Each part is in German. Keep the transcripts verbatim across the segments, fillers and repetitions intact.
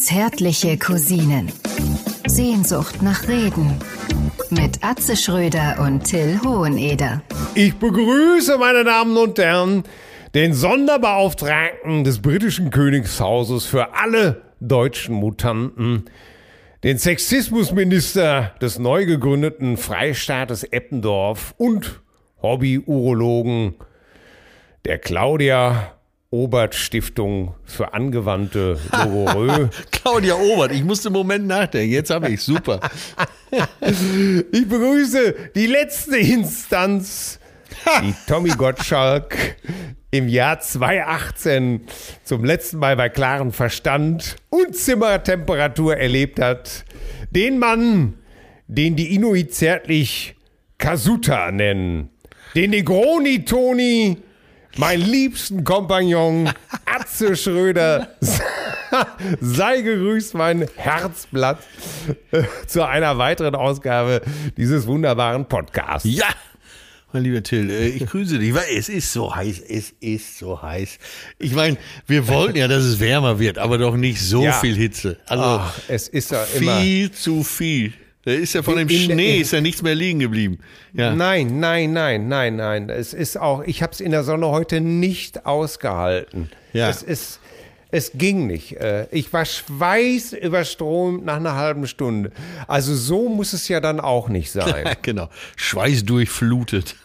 Zärtliche Cousinen. Sehnsucht nach Reden. Mit Atze Schröder und Till Hoheneder. Ich begrüße, meine Damen und Herren, den Sonderbeauftragten des britischen Königshauses für alle deutschen Mutanten, den Sexismusminister des neu gegründeten Freistaates Eppendorf und Hobby-Urologen der Claudia Obert Stiftung für angewandte Logorö. Claudia Obert, ich musste einen Moment nachdenken, jetzt habe ich super. Ich begrüße die letzte Instanz, die Tommy Gottschalk im Jahr zweitausendachtzehn zum letzten Mal bei klarem Verstand und Zimmertemperatur erlebt hat. Den Mann, den die Inuit zärtlich Kasuta nennen. Den Negroni Toni, mein liebsten Kompagnon, Atze Schröder, sei gegrüßt, mein Herzblatt, äh, zu einer weiteren Ausgabe dieses wunderbaren Podcasts. Ja, mein lieber Till, äh, ich grüße dich, weil es ist so heiß, es ist so heiß. Ich meine, wir wollten ja, dass es wärmer wird, aber doch nicht so Ja. viel Hitze. Also Ach, es ist ja immer... viel zu viel. Da ist ja von dem In- in- Schnee ist ja nichts mehr liegen geblieben. Ja. Nein, nein, nein, nein, nein. Es ist auch, ich habe es in der Sonne heute nicht ausgehalten. Ja. Es ist, es ging nicht. Äh, Ich war schweißüberströmt nach einer halben Stunde. Also so muss es ja dann auch nicht sein. Genau, schweißdurchflutet.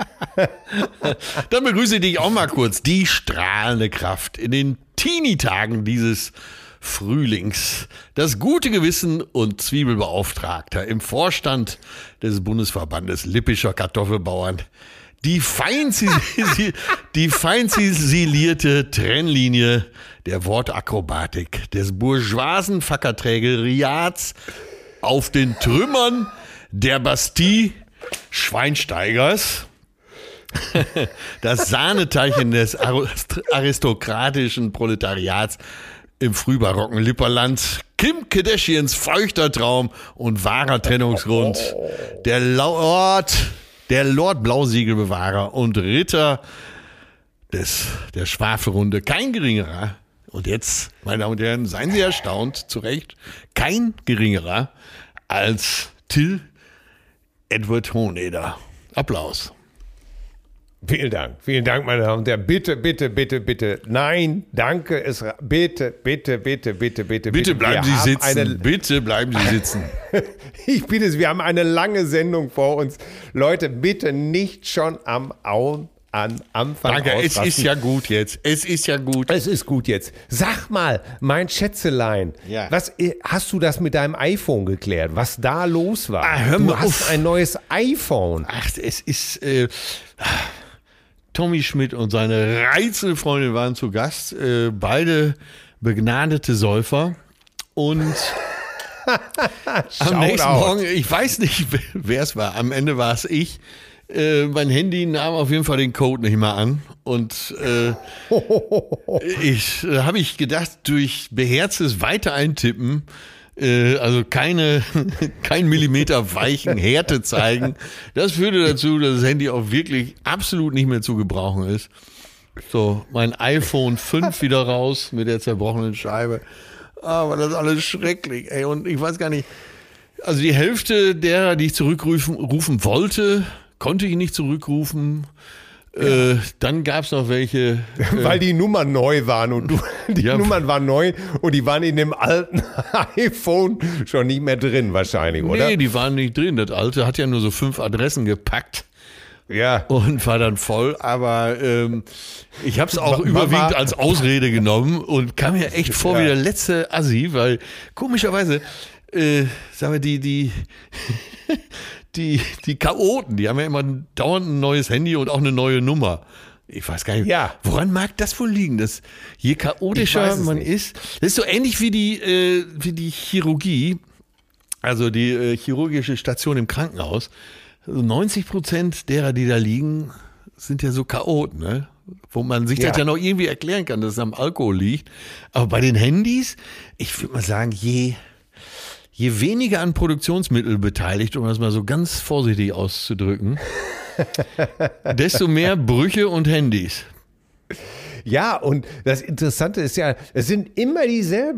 Dann begrüße ich dich auch mal kurz. Die strahlende Kraft in den Teenie-Tagen dieses Frühlings. Das gute Gewissen und Zwiebelbeauftragter im Vorstand des Bundesverbandes Lippischer Kartoffelbauern. Die fein, zisi- die fein ziselierte Trennlinie der Wortakrobatik des bourgeoisen Fackerträgeriats auf den Trümmern der Bastille Schweinsteigers. Das Sahneteilchen des aristokratischen Proletariats im frühbarocken Lipperland, Kim Kardashians feuchter Traum und wahrer Trennungsgrund, der Lord, der Lord Blausiegelbewahrer und Ritter des, der Schwafelrunde, kein geringerer, und jetzt, meine Damen und Herren, seien Sie erstaunt, zu Recht, kein geringerer als Till Edward Hoheneder. Applaus. Vielen Dank, vielen Dank, meine Damen und Herren. Bitte, bitte, bitte, bitte. Nein, danke. Es, bitte, bitte, bitte, bitte, bitte. Bitte bleiben Wir Sie haben sitzen, Eine, bitte bleiben Sie sitzen. ich bitte Sie, wir haben eine lange Sendung vor uns. Leute, bitte nicht schon am Au, an Anfang Danke, es ausrasten. ist ja gut jetzt, es ist ja gut. Es ist gut jetzt. Sag mal, mein Schätzelein, Ja. was, hast du das mit deinem iPhone geklärt, was da los war? Ah, hör du mal hast auf. ein neues iPhone. Ach, es ist, äh, Tommy Schmidt und seine reizende Freundin waren zu Gast, äh, beide begnadete Säufer und am nächsten out. Morgen, ich weiß nicht, wer es war, am Ende war es ich, äh, mein Handy nahm auf jeden Fall den Code nicht mehr an und äh, ich äh, habe ich gedacht, durch beherztes Weiter-Eintippen, äh, also keine, kein Millimeter weichen Härte zeigen, das führte dazu, dass das Handy auch wirklich absolut nicht mehr zu gebrauchen ist. So, mein iPhone fünf wieder raus mit der zerbrochenen Scheibe. Aber das ist alles schrecklich, ey. Und ich weiß gar nicht, also die Hälfte derer, die ich zurückrufen rufen wollte, konnte ich nicht zurückrufen. Äh, dann gab es noch welche. Äh, Weil die Nummern neu waren und du, die Ja. Nummern waren neu und die waren in dem alten iPhone schon nicht mehr drin wahrscheinlich, oder? Nee, die waren nicht drin. Das alte hat ja nur so fünf Adressen gepackt Ja. und war dann voll. Aber ähm, ich habe es auch Wa- überwiegend war- als Ausrede genommen und kam mir echt vor Ja. wie der letzte Assi, weil komischerweise, äh, sagen wir, die, die, die, die Chaoten, die haben ja immer dauernd ein neues Handy und auch eine neue Nummer. Ich weiß gar nicht, Ja. woran mag das wohl liegen, dass je Ich chaotischer weiß es man nicht. ist, das ist so ähnlich wie die, äh, wie die Chirurgie, also die äh, chirurgische Station im Krankenhaus. Also neunzig Prozent derer, die da liegen, sind ja so Chaoten, ne? Wo man sich Ja. das ja noch irgendwie erklären kann, dass es am Alkohol liegt. Aber bei den Handys, ich würde mal sagen, je, je weniger an Produktionsmittel beteiligt, um das mal so ganz vorsichtig auszudrücken, desto mehr Brüche und Handys. Ja, und das Interessante ist ja, es sind immer dieselben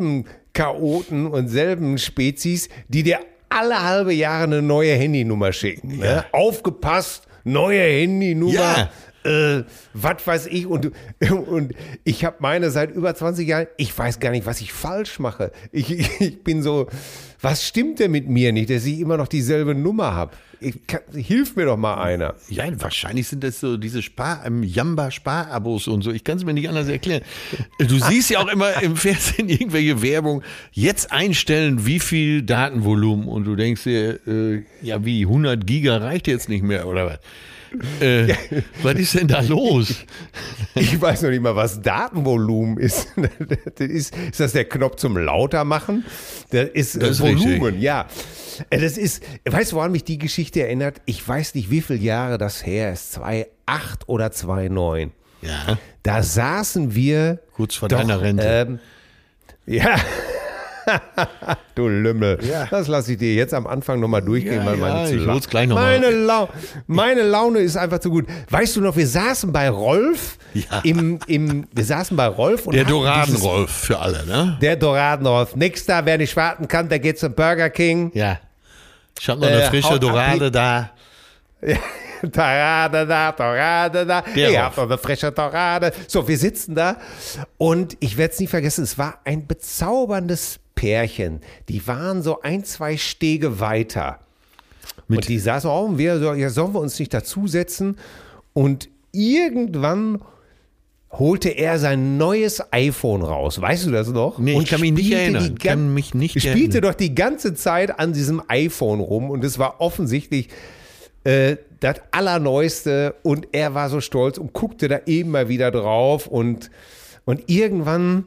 Chaoten und selben Spezies, die dir alle halbe Jahre eine neue Handynummer schicken. Ne? Ja. Aufgepasst, neue Handynummer. Ja. Äh, was weiß ich, und, und ich habe meine seit über zwanzig Jahren, ich weiß gar nicht, was ich falsch mache. Ich, ich, ich bin so, was stimmt denn mit mir nicht, dass ich immer noch dieselbe Nummer habe? Hilf mir doch mal einer. Ja, wahrscheinlich sind das so diese Spar, ähm, Jamba-Spar-Abos und so. Ich kann es mir nicht anders erklären. Du siehst ja auch immer im Fernsehen irgendwelche Werbung, jetzt einstellen, wie viel Datenvolumen, und du denkst dir, äh, ja wie, hundert Giga reicht jetzt nicht mehr, oder was? Äh, ja. Was ist denn da los? Ich weiß noch nicht mal, was Datenvolumen ist. Das ist, ist das der Knopf zum lauter machen? Das ist, das ist Volumen, richtig. Ja. Das ist, weißt du, woran mich die Geschichte erinnert? Ich weiß nicht, wie viele Jahre das her ist. zweitausendacht oder zweitausendneun. Ja. Da saßen wir. Kurz vor doch, deiner Rente. Ähm, ja. Du Lümmel. Ja. Das lasse ich dir jetzt am Anfang nochmal durchgehen, Ja, weil ja, meine zu ich la- hol's gleich noch meine, mal. Lau- meine Laune ist einfach zu gut. Weißt du noch, wir saßen bei Rolf Ja. im, im, wir saßen bei Rolf und Der hatten dieses- Doraden-Rolf für alle, ne? Der Doraden-Rolf. Nächster, wer nicht warten kann, der geht zum Burger King. Ja. Ich habe noch eine Äh, frische haut ab, Dorade da. Dorade da, Dorade da. Der Ich Rolf. hab noch eine frische Dorade. So, wir sitzen da und ich werde es nie vergessen, es war ein bezauberndes Pärchen. Die waren so ein, zwei Stege weiter. Mit- und die saßen auch und wir so, ja, sollen wir uns nicht dazusetzen? Und irgendwann holte er sein neues iPhone raus. Weißt du das noch? Nee, und ich kann mich nicht spielte erinnern. die Ich kann gan- mich nicht spielte erinnern. doch die ganze Zeit an diesem iPhone rum und es war offensichtlich äh, das Allerneueste und er war so stolz und guckte da eben mal wieder drauf und, und irgendwann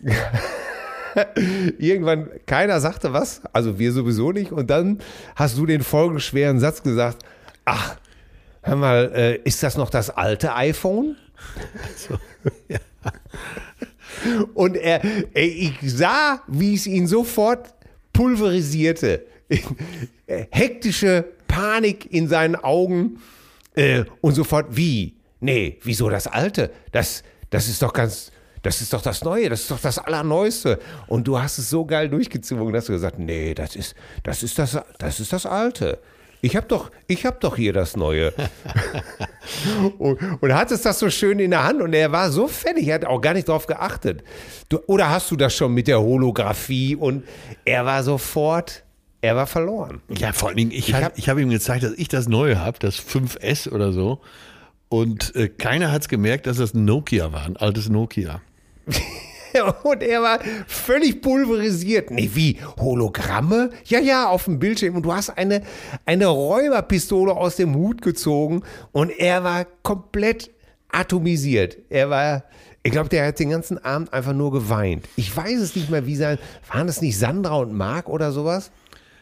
irgendwann, keiner sagte was, also wir sowieso nicht, und dann hast du den folgenschweren Satz gesagt, ach, hör mal, äh, ist das noch das alte iPhone? So, ja. Und er, ey, ich sah, wie es ihn sofort pulverisierte. Hektische Panik in seinen Augen äh, und sofort, wie? Nee, wieso das alte? Das, das ist doch ganz... Das ist doch das Neue, das ist doch das Allerneueste. Und du hast es so geil durchgezogen, dass du gesagt hast, nee, das ist das, ist das, das, ist das Alte. Ich habe doch, ich hab doch hier das Neue. und, und hattest das so schön in der Hand und er war so fertig, er hat auch gar nicht drauf geachtet. Du, oder hast du das schon mit der Holographie? Und er war sofort, er war verloren. Ja, vor allen Dingen, ich, Ich hab, hab- ich habe ihm gezeigt, dass ich das Neue habe, das fünf S oder so. Und äh, keiner hat es gemerkt, dass das ein Nokia war, ein altes Nokia. Und er war völlig pulverisiert. Nee, wie? Hologramme? Ja, ja, auf dem Bildschirm. Und du hast eine, eine Räuberpistole aus dem Hut gezogen und er war komplett atomisiert. Er war, ich glaube, der hat den ganzen Abend einfach nur geweint. Ich weiß es nicht mehr, wie sein, waren es nicht Sandra und Marc oder sowas?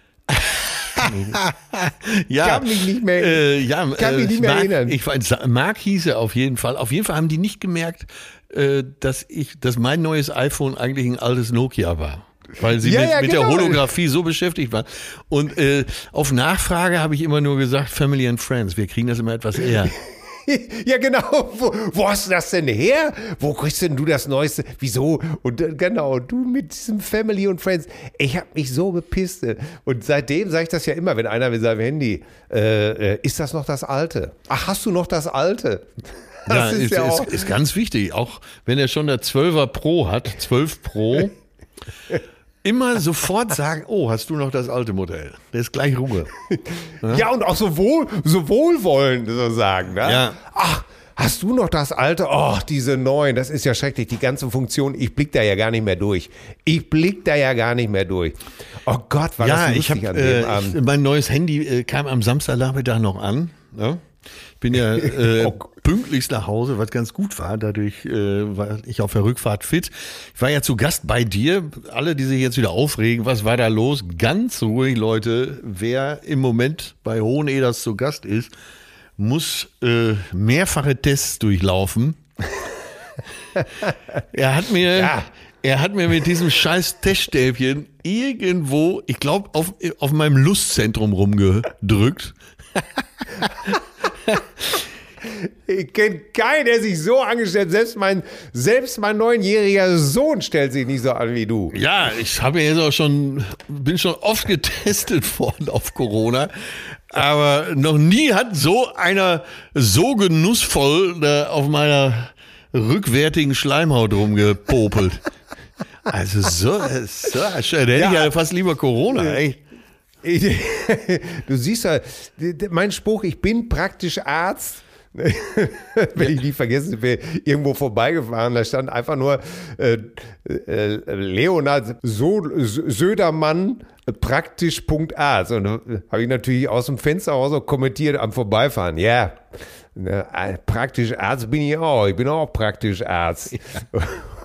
Ja, Kann mich nicht mehr- äh, ja, kann mich nicht mehr Mark, erinnern. Ich weiß, Mark hieß er auf jeden Fall. Auf jeden Fall haben die nicht gemerkt, äh, dass ich, dass mein neues iPhone eigentlich ein altes Nokia war. Weil sie Ja, mit, ja, mit genau. der Holographie so beschäftigt waren. Und äh, auf Nachfrage habe ich immer nur gesagt, Family and Friends. Wir kriegen das immer etwas eher. Ja, genau. Wo, wo hast du das denn her? Wo kriegst denn du das Neueste? Wieso? Und äh, genau, du mit diesem Family und Friends. Ich habe mich so bepisst. Und seitdem sage ich das ja immer, wenn einer mit seinem Handy, äh, äh, ist das noch das Alte? Ach, hast du noch das Alte? Das ja, ist ist, ja auch. ist, ist ganz wichtig. Auch wenn er schon der zwölfer Pro hat, zwölf Pro, immer sofort sagen, oh, hast du noch das alte Modell? Der ist gleich Ruhe. Ja, und auch so, wohl, so wohlwollend so sagen. Ne? Ja. Ach, hast du noch das Alte? Oh, diese neuen, das ist ja schrecklich. Die ganzen Funktionen, ich blick da ja gar nicht mehr durch. Ich blick da ja gar nicht mehr durch. Oh Gott, war Ja, das ich lustig habe an dem äh, Abend. ich, mein neues Handy äh, kam am Samstagnachmittag noch an. Ne? Ich bin ja äh, Oh. pünktlichst nach Hause, was ganz gut war. Dadurch äh, war ich auf der Rückfahrt fit. Ich war ja zu Gast bei dir. Alle, die sich jetzt wieder aufregen, was war da los? Ganz ruhig, Leute. Wer im Moment bei Hoheneders zu Gast ist, muss äh, mehrfache Tests durchlaufen. Er hat mir, Ja. er hat mir mit diesem scheiß Teststäbchen irgendwo, ich glaube, auf, auf meinem Lustzentrum rumgedrückt. Ich kenne keinen, der sich so angestellt hat. Selbst mein, selbst mein neunjähriger Sohn stellt sich nicht so an wie du. Ja, ich habe jetzt auch schon, bin schon oft getestet worden auf Corona. Aber noch nie hat so einer so genussvoll da auf meiner rückwärtigen Schleimhaut rumgepopelt. Also so, so da hätte ich ja fast lieber Corona, ey. Du siehst ja, mein Spruch, ich bin praktisch Arzt. Wenn ich nie vergessen wäre, irgendwo vorbeigefahren, da stand einfach nur äh, äh, Leonhard so Södermann praktisch Punkt Arzt. Und da habe ich natürlich aus dem Fenster raus auch kommentiert am Vorbeifahren. Ja, ne, praktisch Arzt bin ich auch. Ich bin auch praktisch Arzt. Ja.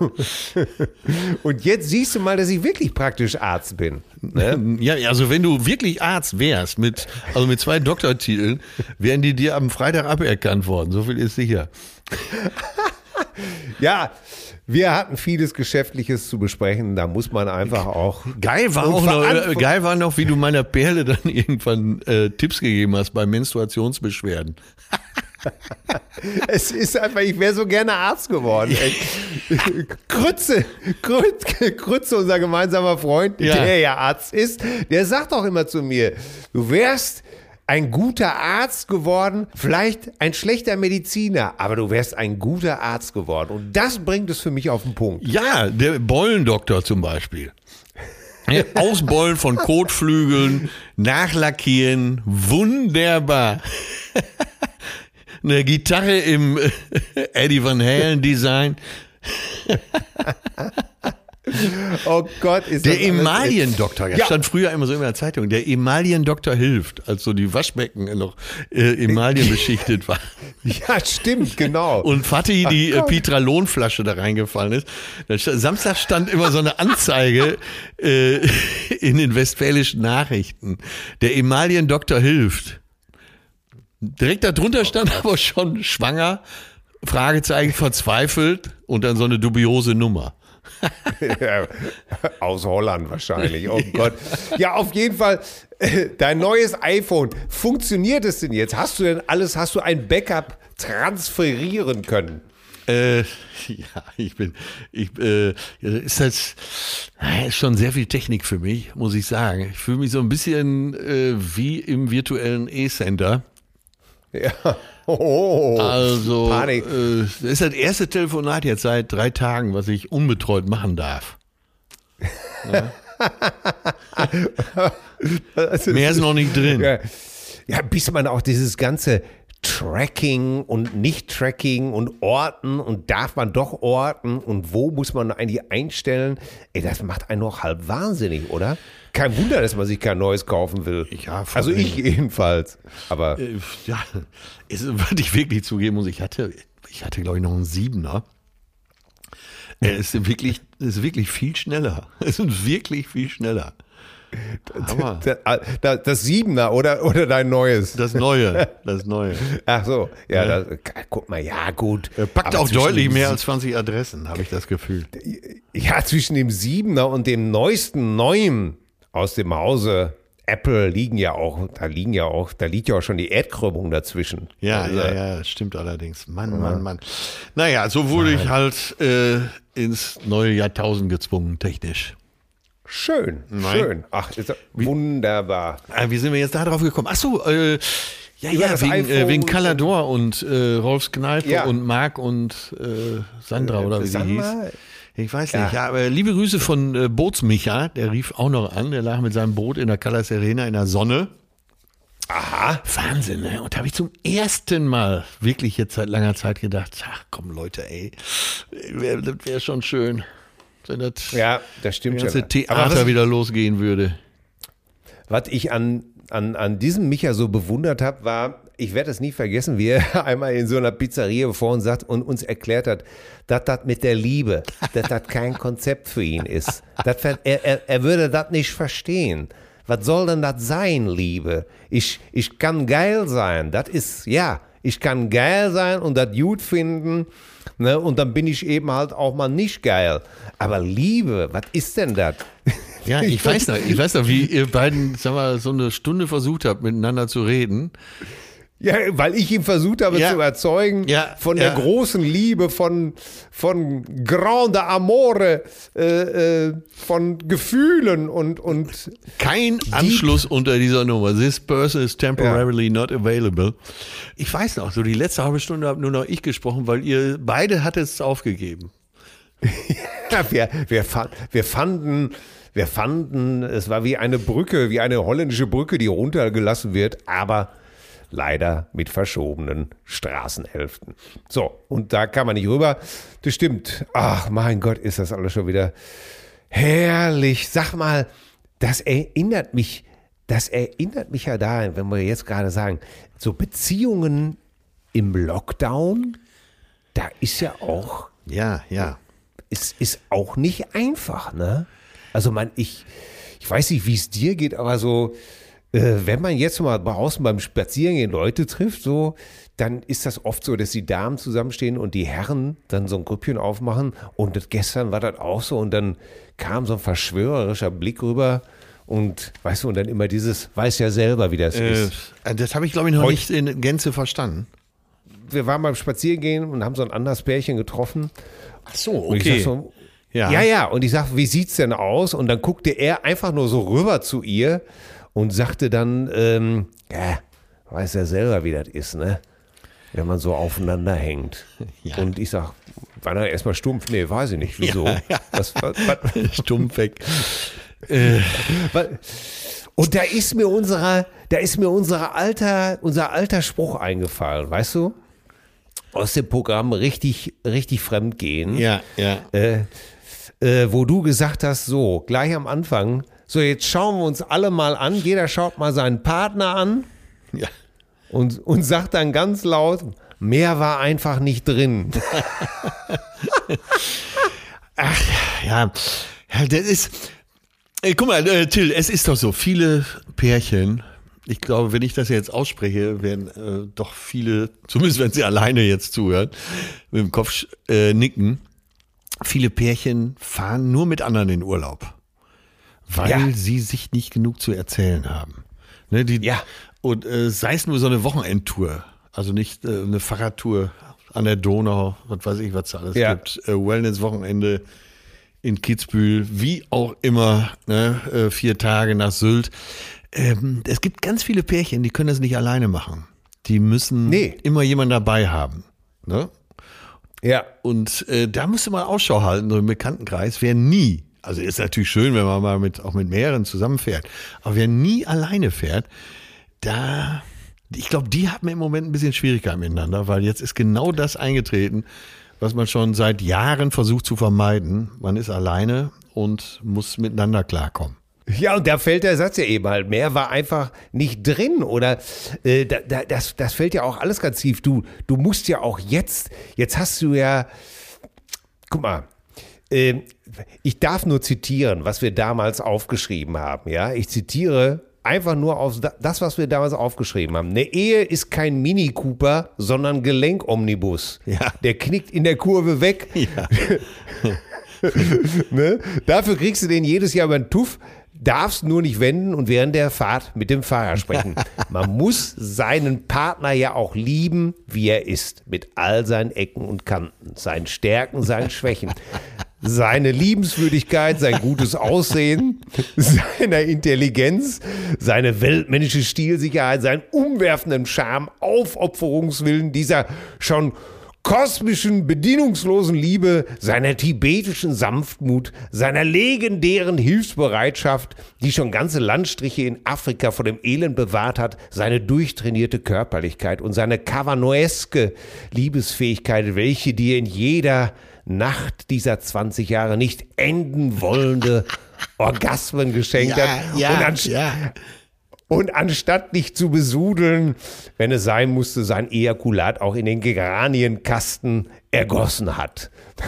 Und jetzt siehst du mal, dass ich wirklich praktisch Arzt bin. Ne? Ja, also wenn du wirklich Arzt wärst, mit, also mit zwei Doktortiteln, wären die dir am Freitag aberkannt worden. So viel ist sicher. Ja, wir hatten vieles Geschäftliches zu besprechen. Da muss man einfach auch. Geil war auch noch, geil war noch, wie du meiner Perle dann irgendwann äh, Tipps gegeben hast bei Menstruationsbeschwerden. Es ist einfach, ich wäre so gerne Arzt geworden. Krütze, Krütze, Krütze, unser gemeinsamer Freund, ja. der ja Arzt ist, der sagt auch immer zu mir, du wärst ein guter Arzt geworden, vielleicht ein schlechter Mediziner, aber du wärst ein guter Arzt geworden. Und das bringt es für mich auf den Punkt. Ja, der Beulendoktor zum Beispiel. Ausbeulen von Kotflügeln, nachlackieren, wunderbar. Eine Gitarre im Eddie Van Halen Design. Oh Gott, ist der das Emaliendoktor, das ja. stand früher immer so in der Zeitung, der Emaliendoktor hilft, als so die Waschbecken noch äh, Emalien beschichtet waren. Ja, stimmt, genau. Und Fatih die äh, Pitralonflasche da reingefallen ist. Dann stand, Samstag stand immer so eine Anzeige äh, in den westfälischen Nachrichten. Der Emaliendoktor hilft. Direkt darunter stand aber schon schwanger, Fragezeichen, verzweifelt und dann so eine dubiose Nummer. Ja, aus Holland wahrscheinlich, oh Gott. Ja, auf jeden Fall, dein neues iPhone, funktioniert es denn jetzt? Hast du denn alles, hast du ein Backup transferieren können? Äh, ja, ich bin, ich, äh, ist das, ist schon sehr viel Technik für mich, muss ich sagen. Ich fühle mich so ein bisschen äh, wie im virtuellen E-Center. Ja. Oh, also, Panik. Äh, das ist das erste Telefonat jetzt seit drei Tagen, was ich unbetreut machen darf. Ja. Also, mehr ist noch nicht drin. Ja, ja, bis man auch dieses ganze Tracking und Nicht-Tracking und Orten und darf man doch orten und wo muss man eigentlich einstellen, ey, das macht einen noch halb wahnsinnig, oder? Kein Wunder, dass man sich kein neues kaufen will. Ja, also ich jedenfalls. Aber äh, ja, es würde ich wirklich zugeben muss, ich hatte, ich hatte glaube ich noch einen Siebener. Er ist wirklich, ist wirklich viel schneller. Es ist wirklich viel schneller. Aber das, das Siebener oder, oder dein neues? Das Neue, das Neue. Ach so, ja, ja. Das, guck mal, ja gut. Er packt aber auch deutlich mehr als zwanzig Adressen, habe ich das Gefühl. Ja, zwischen dem Siebener und dem neuesten Neuen aus dem Hause Apple liegen ja auch, da liegen ja auch, da liegt ja auch schon die Erdkrümmung dazwischen. Ja, also, ja, ja, das stimmt allerdings. Mann, ja. Mann, Mann. Naja, so wurde Nein. ich halt äh, ins neue Jahrtausend gezwungen, technisch. Schön, Nein. schön. Ach, ist das wunderbar. Wie sind wir jetzt da drauf gekommen? Ach so, äh, ja, ja, wegen, äh, wegen Calador und äh, Rolfs Kneipe ja. und Marc und äh, Sandra äh, oder wie sie hieß. Ich weiß nicht, ja, ja aber liebe Grüße von äh, Bootsmicha, der rief auch noch an, der lag mit seinem Boot in der Callas Arena in der Sonne. Aha. Wahnsinn, ne? Und da habe ich zum ersten Mal wirklich jetzt seit langer Zeit gedacht, ach komm Leute, ey, wär, das wäre schon schön, wenn das, ja, das stimmt ganze schon. Theater was, wieder losgehen würde. Was ich an, an, an diesem Micha so bewundert habe, war, ich werde es nie vergessen, wie er einmal in so einer Pizzeria vor uns satt und uns erklärt hat, dass das mit der Liebe, dass das kein Konzept für ihn ist. Das, er, er, er würde das nicht verstehen. Was soll denn das sein, Liebe? Ich, ich kann geil sein. Das ist, ja, ich kann geil sein und das gut finden. Ne? Und dann bin ich eben halt auch mal nicht geil. Aber Liebe, was ist denn das? Ja, ich weiß noch, ich weiß noch, wie ihr beiden, sag mal, so eine Stunde versucht habt, miteinander zu reden. Ja, weil ich ihn versucht habe Ja. zu überzeugen Ja, von ja. der großen Liebe, von, von grande amore, äh, äh, von Gefühlen und, und Kein Anschluss unter dieser Nummer. This person is temporarily not available. Ich weiß noch, so die letzte halbe Stunde habe nur noch ich gesprochen, weil ihr beide hattet es aufgegeben. ja, wir, wir, fa- wir fanden, wir fanden, es war wie eine Brücke, wie eine holländische Brücke, die runtergelassen wird, aber leider mit verschobenen Straßenhälften. So, und da kann man nicht rüber. Das stimmt. Ach, mein Gott, ist das alles schon wieder herrlich. Sag mal, das erinnert mich, das erinnert mich ja daran, wenn wir jetzt gerade sagen, so Beziehungen im Lockdown, da ist ja auch, Ja, ja. es ist auch nicht einfach, ne? Also man, ich, ich weiß nicht, wie es dir geht, aber so, äh, wenn man jetzt mal draußen beim Spazierengehen Leute trifft, so, dann ist das oft so, dass die Damen zusammenstehen und die Herren dann so ein Grüppchen aufmachen. Und das, gestern war das auch so. Und dann kam so ein verschwörerischer Blick rüber. Und weißt du, und dann immer dieses, weiß ja selber, wie das Äh, ist. das habe ich, glaube ich, noch Heute- nicht in Gänze verstanden. Wir waren beim Spazierengehen und haben so ein anderes Pärchen getroffen. Ach so, Und ich sag so, Ja. ja, ja. Und ich sag, wie sieht's denn aus? Und dann guckte er einfach nur so rüber zu ihr und sagte dann, ähm, ja, weiß ja selber, wie das ist, ne? Wenn man so aufeinander hängt. Ja. Und ich sag, war er erstmal stumpf? Nee, weiß ich nicht. Wieso? Ja, ja. Was, was, was, Stumpf weg. was? Und da ist mir unserer, da ist mir unser alter, unser alter Spruch eingefallen, weißt du? Aus dem Programm richtig, richtig fremd gehen. Ja, ja. äh, äh, wo du gesagt hast, so, gleich am Anfang, so jetzt schauen wir uns alle mal an, jeder schaut mal seinen Partner an Ja. und, und sagt dann ganz laut, mehr war einfach nicht drin. Ja, ja, das ist. Ey, guck mal, äh, Till, es ist doch so, viele Pärchen, ich glaube, wenn ich das jetzt ausspreche, werden äh, doch viele, zumindest wenn sie alleine jetzt zuhören, mit dem Kopf äh, nicken. Viele Pärchen fahren nur mit anderen in Urlaub, weil Ja. sie sich nicht genug zu erzählen haben. Ne, die, Ja. Und äh, sei es nur so eine Wochenendtour, also nicht äh, eine Fahrradtour an der Donau, was weiß ich, was da alles Ja. gibt, äh, Wellness-Wochenende in Kitzbühel, wie auch immer, ne, äh, vier Tage nach Sylt. Ähm, es gibt ganz viele Pärchen, die können das nicht alleine machen. Die müssen Nee. immer jemanden dabei haben. Ne? Ja. Und äh, da musst du mal Ausschau halten, so im Bekanntenkreis. Wer nie, also ist natürlich schön, wenn man mal mit, auch mit mehreren zusammenfährt, aber wer nie alleine fährt, da, ich glaube, die haben im Moment ein bisschen Schwierigkeiten miteinander, weil jetzt ist genau das eingetreten, was man schon seit Jahren versucht zu vermeiden. Man ist alleine und muss miteinander klarkommen. Ja, und da fällt der Satz ja eben halt, mehr war einfach nicht drin oder äh, da, da, das, das fällt ja auch alles ganz tief. Du, du musst ja auch jetzt, jetzt hast du ja, guck mal, äh, ich darf nur zitieren, was wir damals aufgeschrieben haben, ja, ich zitiere einfach nur auf das, was wir damals aufgeschrieben haben. Eine Ehe ist kein Mini Cooper, sondern Gelenkomnibus. Ja. Der knickt in der Kurve weg. Ja. Ne? Dafür kriegst du den jedes Jahr über den Tuff, darfst nur nicht wenden und während der Fahrt mit dem Fahrer sprechen. Man muss seinen Partner ja auch lieben, wie er ist, mit all seinen Ecken und Kanten, seinen Stärken, seinen Schwächen. Seine Liebenswürdigkeit, sein gutes Aussehen, seine Intelligenz, seine weltmännische Stilsicherheit, seinen umwerfenden Charme, Aufopferungswillen, dieser schon kosmischen, bedienungslosen Liebe, seiner tibetischen Sanftmut, seiner legendären Hilfsbereitschaft, die schon ganze Landstriche in Afrika vor dem Elend bewahrt hat, seine durchtrainierte Körperlichkeit und seine kavanoeske Liebesfähigkeit, welche dir in jeder Nacht dieser zwanzig Jahre nicht enden wollende Orgasmen geschenkt Ja, hat. ja, und, anst- ja. und anstatt dich zu besudeln, wenn es sein musste, sein Ejakulat auch in den Geranienkasten ergossen hat.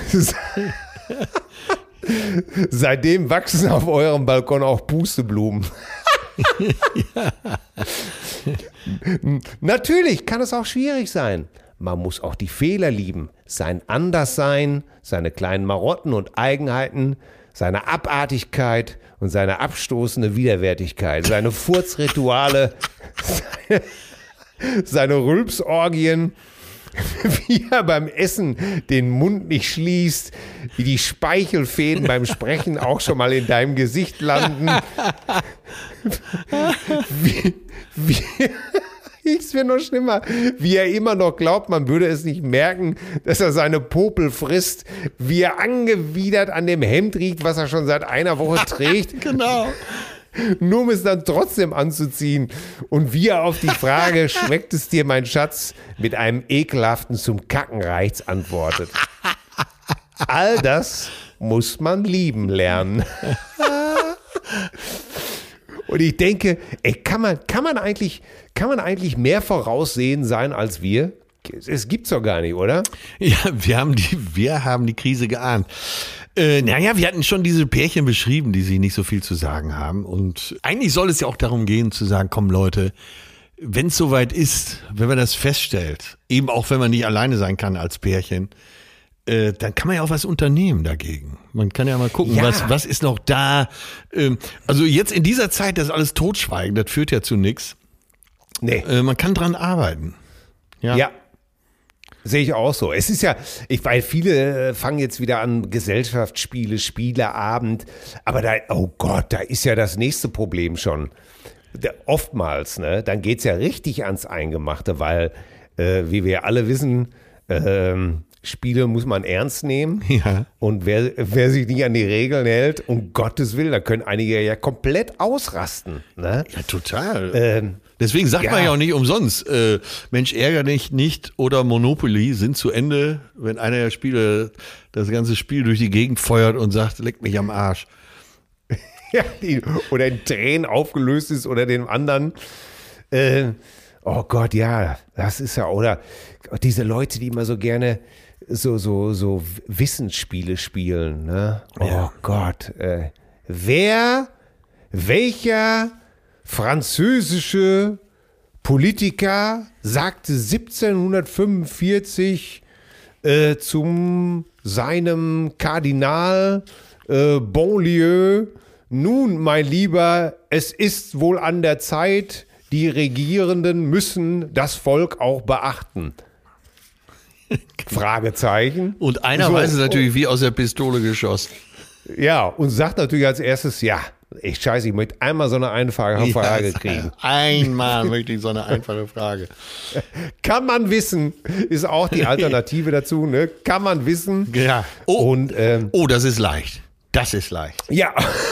Seitdem wachsen auf eurem Balkon auch Pusteblumen. Natürlich kann es auch schwierig sein. Man muss auch die Fehler lieben, sein Anderssein, seine kleinen Marotten und Eigenheiten, seine Abartigkeit und seine abstoßende Widerwärtigkeit, seine Furzrituale, seine, seine Rülpsorgien, wie er beim Essen den Mund nicht schließt, wie die Speichelfäden beim Sprechen auch schon mal in deinem Gesicht landen. Wie, wie, es wird noch schlimmer, wie er immer noch glaubt, man würde es nicht merken, dass er seine Popel frisst, wie er angewidert an dem Hemd riecht, was er schon seit einer Woche trägt. Genau. Nur um es dann trotzdem anzuziehen. Und wie er auf die Frage, schmeckt es dir, mein Schatz, mit einem ekelhaften zum Kacken reicht's antwortet. All das muss man lieben lernen. Und ich denke, ey, kann man, kann man eigentlich, kann man eigentlich mehr voraussehen sein als wir? Es gibt's doch gar nicht, oder? Ja, wir haben die, wir haben die Krise geahnt. Äh, naja, wir hatten schon diese Pärchen beschrieben, die sich nicht so viel zu sagen haben. Und eigentlich soll es ja auch darum gehen, zu sagen, komm Leute, wenn es soweit ist, wenn man das feststellt, eben auch wenn man nicht alleine sein kann als Pärchen, äh, dann kann man ja auch was unternehmen dagegen. Man kann ja mal gucken, Ja. was, was ist noch da. Ähm, also jetzt in dieser Zeit, das alles totschweigen, das führt ja zu nichts. Nee. Äh, man kann dran arbeiten. Ja. Ja. Sehe ich auch so. Es ist ja, ich, weil viele fangen jetzt wieder an, Gesellschaftsspiele, Spieleabend, aber da, oh Gott, da ist ja das nächste Problem schon. Da, oftmals, ne, dann geht's ja richtig ans Eingemachte, weil, äh, wie wir alle wissen, ähm, Spiele muss man ernst nehmen. Ja. Und wer, wer sich nicht an die Regeln hält, um Gottes Willen, da können einige ja komplett ausrasten. Ne? Ja, total. Ähm, Deswegen sagt ja. man ja auch nicht umsonst, äh, Mensch, ärger dich nicht oder Monopoly sind zu Ende, wenn einer der Spieler das ganze Spiel durch die Gegend feuert und sagt, leck mich am Arsch. Ja, die, oder in Tränen aufgelöst ist oder dem anderen. Äh, oh Gott, ja, das ist ja, oder diese Leute, die immer so gerne so, so, so Wissensspiele spielen, ne? Oh Ja. Gott, äh, wer, welcher französische Politiker sagte siebzehnhundertfünfundvierzig äh, zum seinem Kardinal äh, Bonlieu, nun, mein Lieber, es ist wohl an der Zeit, die Regierenden müssen das Volk auch beachten. Fragezeichen. Und einer So, weiß es natürlich wie aus der Pistole geschossen. Ja, und sagt natürlich als erstes, ja, echt scheiße, ich möchte einmal so eine einfache Frage Ja, kriegen. Einmal möchte ich so eine einfache Frage. Kann man wissen, ist auch die Alternative dazu, ne? Kann man wissen. Ja. Oh, Und ähm, oh, das ist leicht. Das ist leicht. ja.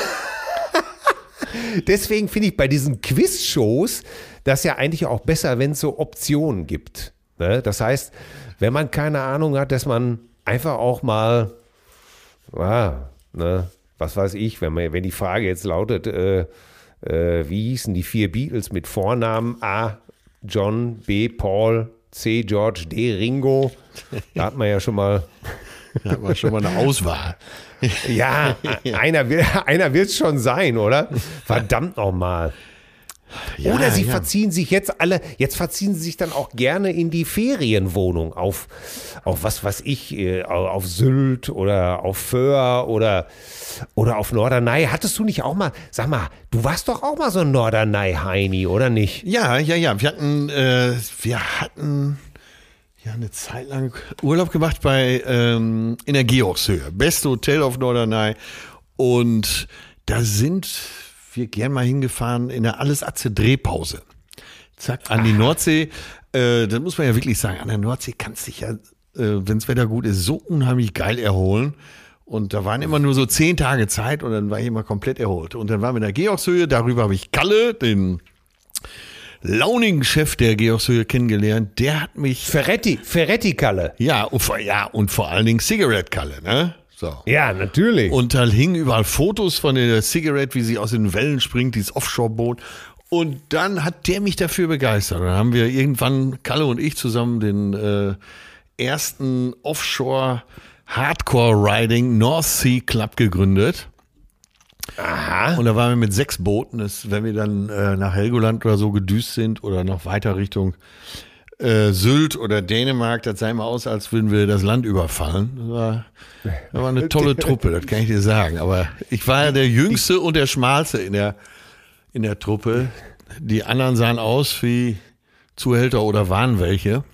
Deswegen finde ich bei diesen Quiz-Shows das ja eigentlich auch besser, wenn es so Optionen gibt. Ne? Das heißt, wenn man keine Ahnung hat, dass man einfach auch mal, ah, ne, was weiß ich, wenn, man, wenn die Frage jetzt lautet, äh, äh, wie hießen die vier Beatles mit Vornamen? A. John, B. Paul, C. George, D. Ringo. Da hat man ja schon mal... Da war schon mal eine Auswahl. Ja, einer, will, einer wird es schon sein, oder? Verdammt nochmal. Ja, Oder sie ja. verziehen sich jetzt alle, jetzt verziehen sie sich dann auch gerne in die Ferienwohnung auf, auf was weiß ich, äh, auf Sylt oder auf Föhr oder, oder auf Norderney. Hattest du nicht auch mal, sag mal, du warst doch auch mal so ein Norderney-Heini, oder nicht? Ja, ja, ja. Wir hatten, äh, wir hatten ja eine Zeit lang Urlaub gemacht bei ähm, in der Georgshöhe. Beste Hotel auf Norderney. Und da sind wir gern mal hingefahren in der Alles-Atze-Drehpause. Zack, an die Nordsee. Äh, das muss man ja wirklich sagen, an der Nordsee kannst du dich ja, äh, wenn das Wetter gut ist, so unheimlich geil erholen. Und da waren immer nur so zehn Tage Zeit und dann war ich immer komplett erholt. Und dann waren wir in der Georgshöhe, darüber habe ich Kalle, den launigen Chef der Georgshöhe, kennengelernt. Der hat mich, Ferretti, Ferretti-Kalle. ja und, vor, ja, und vor allen Dingen Cigarette-Kalle, ne? So. Ja, natürlich. Und da hingen überall Fotos von der Cigarette, wie sie aus den Wellen springt, dieses Offshore-Boot. Und dann hat der mich dafür begeistert. Dann haben wir irgendwann, Kalle und ich zusammen, den äh, ersten Offshore-Hardcore-Riding North Sea Club gegründet. Aha. Und da waren wir mit sechs Booten. Das, wenn wir dann äh, nach Helgoland oder so gedüst sind oder noch weiter Richtung äh, Sylt oder Dänemark, das sah immer aus, als würden wir das Land überfallen. Das war, das war eine tolle Truppe, das kann ich dir sagen. Aber ich war ja der Jüngste und der Schmalste in der, in der Truppe. Die anderen sahen aus wie Zuhälter oder waren welche.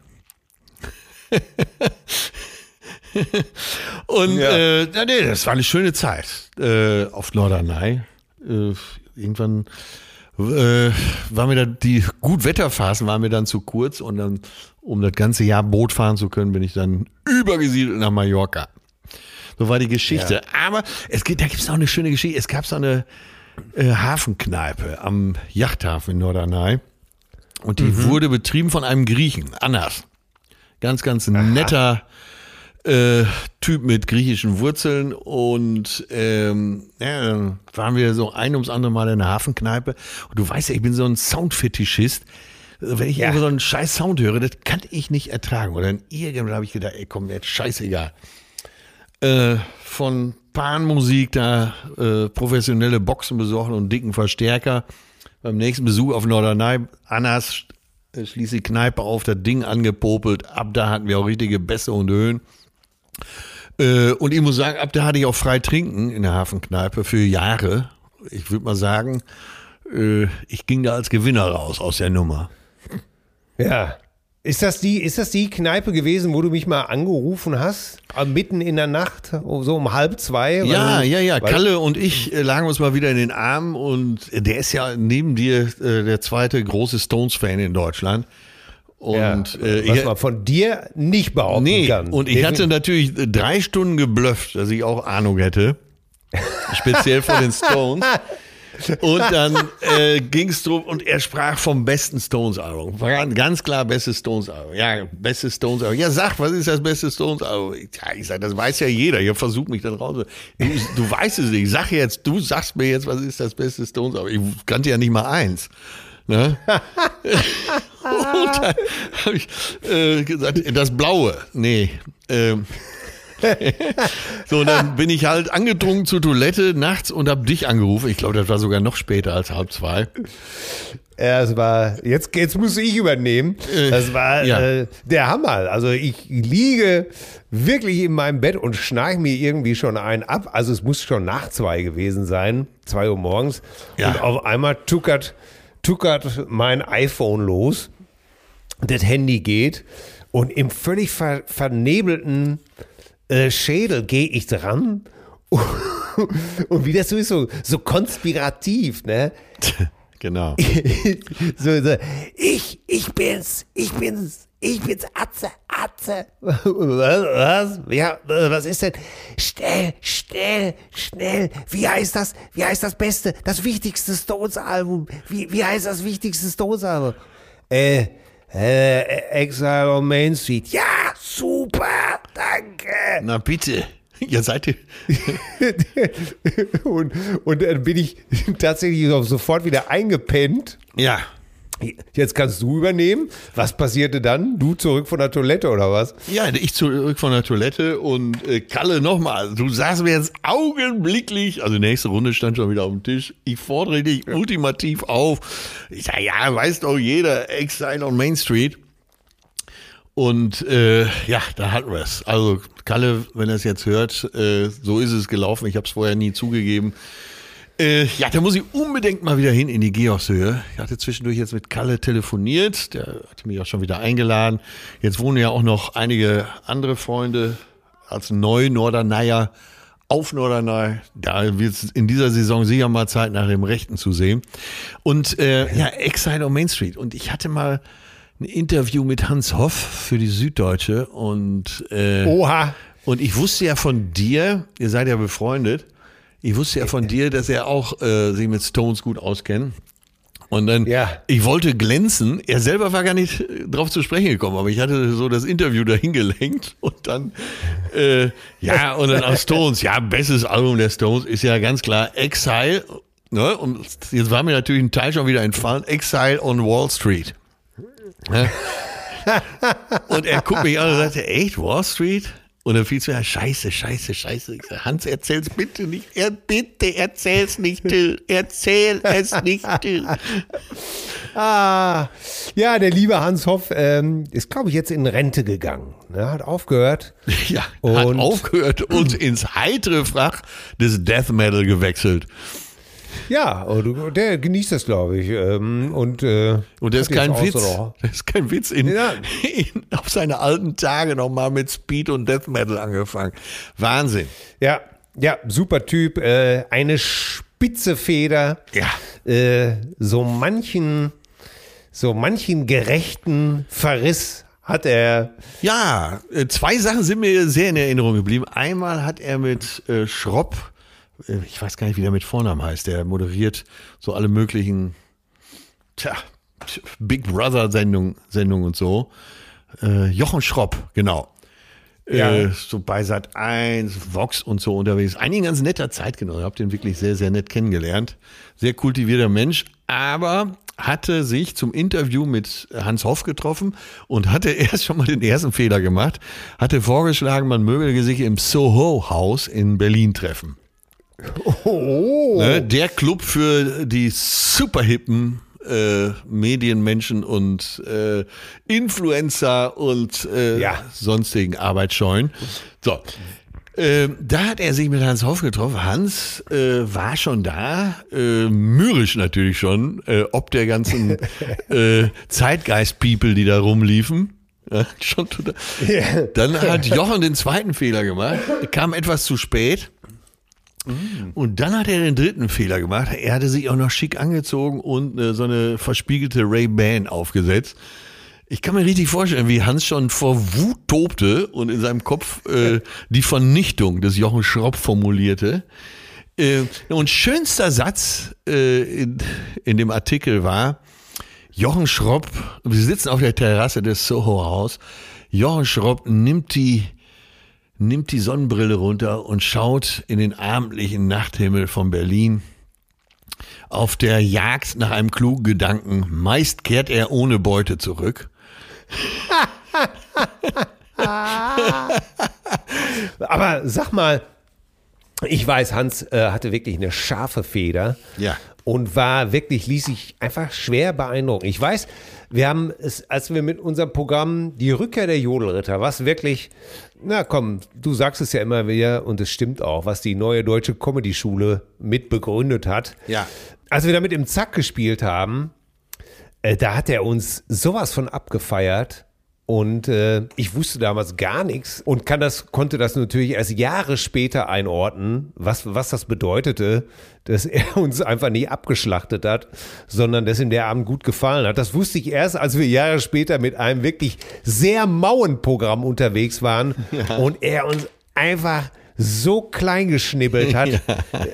Und ja. äh, nee, das war eine schöne Zeit äh, auf Norderney. Äh, irgendwann äh, waren mir dann die Gutwetterphasen waren mir dann zu kurz und dann, um das ganze Jahr Boot fahren zu können, bin ich dann übergesiedelt nach Mallorca. So war die Geschichte. Ja. Aber es gibt, da gibt es auch eine schöne Geschichte. Es gab so eine äh, Hafenkneipe am Yachthafen in Norderney und die mhm. wurde betrieben von einem Griechen, Annas. Ganz, ganz netter äh, Typ mit griechischen Wurzeln und ähm, ja, dann waren wir so ein ums andere Mal in der Hafenkneipe und du weißt ja, ich bin so ein Soundfetischist. Wenn ich ja. irgendwo so einen scheiß Sound höre, das kann ich nicht ertragen. Oder dann irgendwann habe ich gedacht, ey komm, jetzt scheißegal. Äh, von Panmusik da äh, professionelle Boxen besorgen und dicken Verstärker. Beim nächsten Besuch auf Norderney, Annas äh, schließt die Kneipe auf, das Ding angepopelt. Ab da hatten wir auch richtige Bässe und Höhen. Äh, und ich muss sagen, ab da hatte ich auch frei trinken in der Hafenkneipe für Jahre. Ich würde mal sagen, äh, ich ging da als Gewinner raus aus der Nummer. Ja. Ist das die, ist das die Kneipe gewesen, wo du mich mal angerufen hast? Mitten in der Nacht, so um halb zwei? Ja, weil, ja, ja. weil, Kalle und ich äh, lagen uns mal wieder in den Armen und der ist ja neben dir äh, der zweite große Stones-Fan in Deutschland. Und ja, äh, was ich, man von dir nicht behaupten nee, kann. Und ich hatte natürlich drei Stunden geblufft, dass ich auch Ahnung hätte. Speziell von den Stones. Und dann äh, ging es drum und er sprach vom besten Stones-Album. Ganz klar, bestes Stones-Album. Ja, bestes Stones-Album. Ja, sag, was ist das beste Stones-Album? Ja, ich sag, das weiß ja jeder. Ich versuche mich dann raus. Du, du weißt es nicht. Sag jetzt, du sagst mir jetzt, was ist das beste Stones-Album? Ich kannte ja nicht mal eins. Ne? Und dann habe ich äh, gesagt, das Blaue. Nee. Ähm. So, und dann bin ich halt angedrungen zur Toilette nachts und hab dich angerufen. Ich glaube, das war sogar noch später als halb zwei. Ja, es war, jetzt, jetzt muss ich übernehmen. Das war ja. äh, der Hammer. Also ich liege wirklich in meinem Bett und schnarche mir irgendwie schon einen ab. Also es muss schon nach zwei gewesen sein, zwei Uhr morgens. Ja. Und auf einmal tuckert, tuckert mein iPhone los. Das Handy geht und im völlig ver, vernebelten Äh, Schädel gehe ich dran und, und wie das so ist, so, so konspirativ, ne? Genau. so, so, ich, ich bin's, ich bin's, ich bin's, Atze, Atze. Was? Was? Ja, was ist denn? Schnell, schnell, schnell. Wie heißt das? Wie heißt das Beste, das wichtigste Stones-Album? Wie, wie heißt das wichtigste Stones-Album? Äh, Äh, Exile on Main Street. Ja, super, danke. Na bitte, ihr seid ihr. und, und dann bin ich tatsächlich sofort wieder eingepennt. Ja. Jetzt kannst du übernehmen. Was passierte dann? Du zurück von der Toilette oder was? Ja, ich zurück von der Toilette und äh, Kalle nochmal. Du sagst mir jetzt augenblicklich, also nächste Runde stand schon wieder auf dem Tisch. Ich fordere dich ja. ultimativ auf. Ich sage, ja, weiß doch jeder, Exile on Main Street. Und äh, ja, da hatten wir es. Also Kalle, wenn er es jetzt hört, äh, so ist es gelaufen. Ich habe es vorher nie zugegeben. Äh, ja, da muss ich unbedingt mal wieder hin in die Georgshöhe. Ich hatte zwischendurch jetzt mit Kalle telefoniert, der hatte mich auch schon wieder eingeladen. Jetzt wohnen ja auch noch einige andere Freunde als Neu-Norderneyer auf Norderney. Da wird es in dieser Saison sicher mal Zeit, nach dem Rechten zu sehen. Und äh, ja, Exile on Main Street. Und ich hatte mal ein Interview mit Hans Hoff für die Süddeutsche. Und, äh, Oha! Und ich wusste ja von dir, ihr seid ja befreundet, ich wusste ja von dir, dass er auch äh, sich mit Stones gut auskennt. Und dann, ja. ich wollte glänzen. Er selber war gar nicht drauf zu sprechen gekommen, aber ich hatte so das Interview dahin gelenkt und dann, äh, ja, und dann auch Stones. Ja, bestes Album der Stones ist ja ganz klar Exile. Ne? Und jetzt war mir natürlich ein Teil schon wieder entfallen. Exile on Wall Street. Ne? Und er guckt mich an und sagte, echt, Wall Street? Und dann fiel es mir, scheiße, scheiße, scheiße. Ich sag, Hans, erzähl's bitte nicht. Er, bitte, erzähl's nicht, Till. Erzähl es nicht, Till. Ah, ja, der liebe Hans Hoff ähm, ist, glaube ich, jetzt in Rente gegangen. Er hat aufgehört. Ja, und hat aufgehört und ins heitere Fach des Death Metal gewechselt. Ja, und der genießt das, glaube ich. Ähm, und, äh, und der ist kein Witz. So das ist kein Witz. In, ja. in, auf seine alten Tage nochmal mit Speed und Death Metal angefangen. Wahnsinn. Ja, ja, super Typ. Äh, eine spitze Feder. Ja. Äh, so manchen, so manchen gerechten Verriss hat er. Ja, zwei Sachen sind mir sehr in Erinnerung geblieben. Einmal hat er mit äh, Schropp, äh, ich weiß gar nicht, wie der mit Vornamen heißt, der moderiert so alle möglichen tja, Big Brother Sendungen Sendung und so. Äh, Jochen Schropp, genau. Ja. Äh, so bei Sat eins, Vox und so unterwegs. Eigentlich ein ganz netter Zeitgenosse. Ich habe den wirklich sehr, sehr nett kennengelernt. Sehr kultivierter Mensch, aber hatte sich zum Interview mit Hans Hoff getroffen und hatte erst schon mal den ersten Fehler gemacht, hatte vorgeschlagen, man möge sich im Soho-Haus in Berlin treffen. Oh. Ne, der Club für die superhippen äh, Medienmenschen und äh, Influencer und äh, ja. sonstigen Arbeitsscheuen. So. Äh, da hat er sich mit Hans Hoff getroffen. Hans äh, war schon da, äh, mürrisch natürlich schon, äh, ob der ganzen äh, Zeitgeist-People, die da rumliefen. Ja, schon total. Yeah. Dann hat Jochen den zweiten Fehler gemacht, kam etwas zu spät. Und dann hat er den dritten Fehler gemacht. Er hatte sich auch noch schick angezogen und äh, so eine verspiegelte Ray-Ban aufgesetzt. Ich kann mir richtig vorstellen, wie Hans schon vor Wut tobte und in seinem Kopf äh, die Vernichtung des Jochen Schropp formulierte. Äh, und schönster Satz äh, in, in dem Artikel war, Jochen Schropp, wir sitzen auf der Terrasse des Soho-Haus, Jochen Schropp nimmt die, nimmt die Sonnenbrille runter und schaut in den abendlichen Nachthimmel von Berlin. Auf der Jagd nach einem klugen Gedanken, meist kehrt er ohne Beute zurück. Aber sag mal, ich weiß, Hans äh, hatte wirklich eine scharfe Feder. Ja. Und war wirklich, ließ sich einfach schwer beeindrucken. Ich weiß, wir haben es, als wir mit unserem Programm Die Rückkehr der Jodelritter, was wirklich, na komm, du sagst es ja immer wieder und es stimmt auch, was die neue deutsche Comedy-Schule mit begründet hat. Ja. Als wir damit im Zack gespielt haben, äh, da hat er uns sowas von abgefeiert. Und äh, ich wusste damals gar nichts und kann das, konnte das natürlich erst Jahre später einordnen, was, was das bedeutete, dass er uns einfach nie abgeschlachtet hat, sondern dass ihm der Abend gut gefallen hat. Das wusste ich erst, als wir Jahre später mit einem wirklich sehr mauen Programm unterwegs waren ja. und er uns einfach so klein geschnibbelt hat, ja.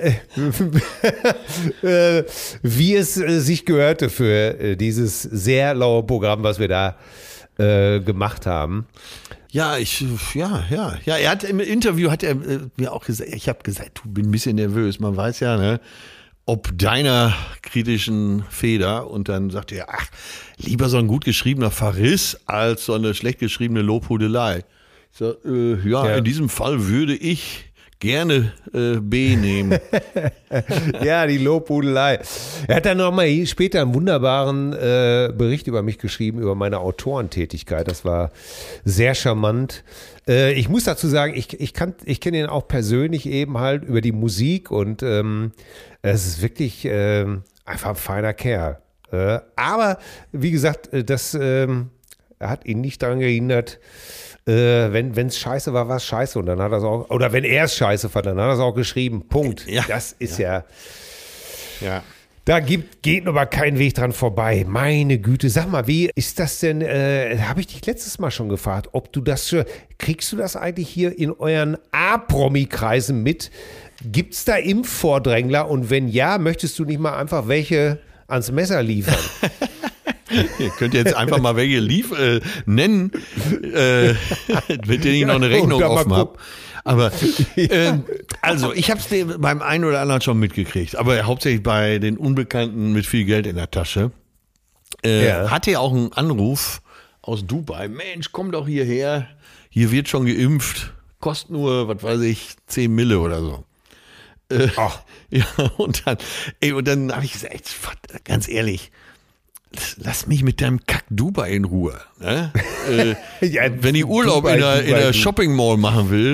äh, wie es äh, sich gehörte für äh, dieses sehr laue Programm, was wir da Äh, gemacht haben. Ja, ich, ja, ja, ja. Er hat im Interview hat er äh, mir auch gesagt, ich habe gesagt, du bin ein bisschen nervös. Man weiß ja, ne, ob deiner kritischen Feder. Und dann sagt er, ach, lieber so ein gut geschriebener Verriss als so eine schlecht geschriebene Lobhudelei. Ich sag, äh, ja, ja, in diesem Fall würde ich gerne äh, B nehmen. Ja, die Lobhudelei. Er hat dann nochmal später einen wunderbaren äh, Bericht über mich geschrieben, über meine Autorentätigkeit. Das war sehr charmant. Äh, ich muss dazu sagen, ich, ich, kann, ich kenne ihn auch persönlich eben halt über die Musik und ähm, es ist wirklich äh, einfach ein feiner Kerl. Äh, aber wie gesagt, das äh, hat ihn nicht daran gehindert, Äh, wenn es scheiße war, war es scheiße. Und dann hat er es auch, oder wenn er es scheiße fand, dann hat er es auch geschrieben. Punkt. Ja. Das ist ja. Ja. ja. Da gibt, geht aber kein Weg dran vorbei. Meine Güte. Sag mal, wie ist das denn? Äh, habe ich dich letztes Mal schon gefragt, ob du das schon. Kriegst du das eigentlich hier in euren A-Promi-Kreisen mit? Gibt es da Impfvordrängler? Und wenn ja, möchtest du nicht mal einfach welche ans Messer liefern? Ihr könnt jetzt einfach mal welche lief, äh, nennen, äh, mit denen ich noch eine Rechnung ja, offen habe. Aber äh, also ich habe es beim einen oder anderen schon mitgekriegt, aber hauptsächlich bei den Unbekannten mit viel Geld in der Tasche. Äh, ja. Hatte ja auch einen Anruf aus Dubai. Mensch, komm doch hierher. Hier wird schon geimpft. Kostet nur, was weiß ich, zehn Mille oder so. Äh, Ach. Ja, und dann, ey, und dann habe ich gesagt, ganz ehrlich, lass mich mit deinem Kack Dubai in Ruhe. Ne? äh, ja, wenn ich Urlaub Dubai, in der, in der Shopping Mall machen will,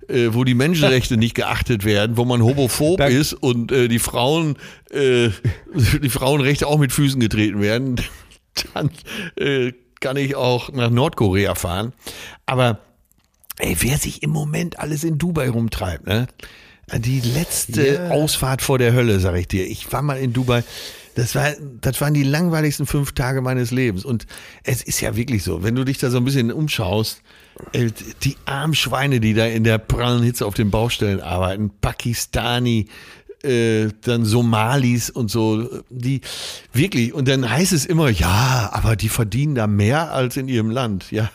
äh, wo die Menschenrechte nicht geachtet werden, wo man homophob Da- ist und äh, die Frauen, äh, die Frauenrechte auch mit Füßen getreten werden, dann äh, kann ich auch nach Nordkorea fahren. Aber ey, wer sich im Moment alles in Dubai rumtreibt, ne? Die letzte Ja. Ausfahrt vor der Hölle, sag ich dir. Ich war mal in Dubai. Das war, das waren die langweiligsten fünf Tage meines Lebens. Und es ist ja wirklich so, wenn du dich da so ein bisschen umschaust, äh, die armen Schweine, die da in der prallen Hitze auf den Baustellen arbeiten, Pakistani, äh, dann Somalis und so, die wirklich, und dann heißt es immer, ja, aber die verdienen da mehr als in ihrem Land, ja.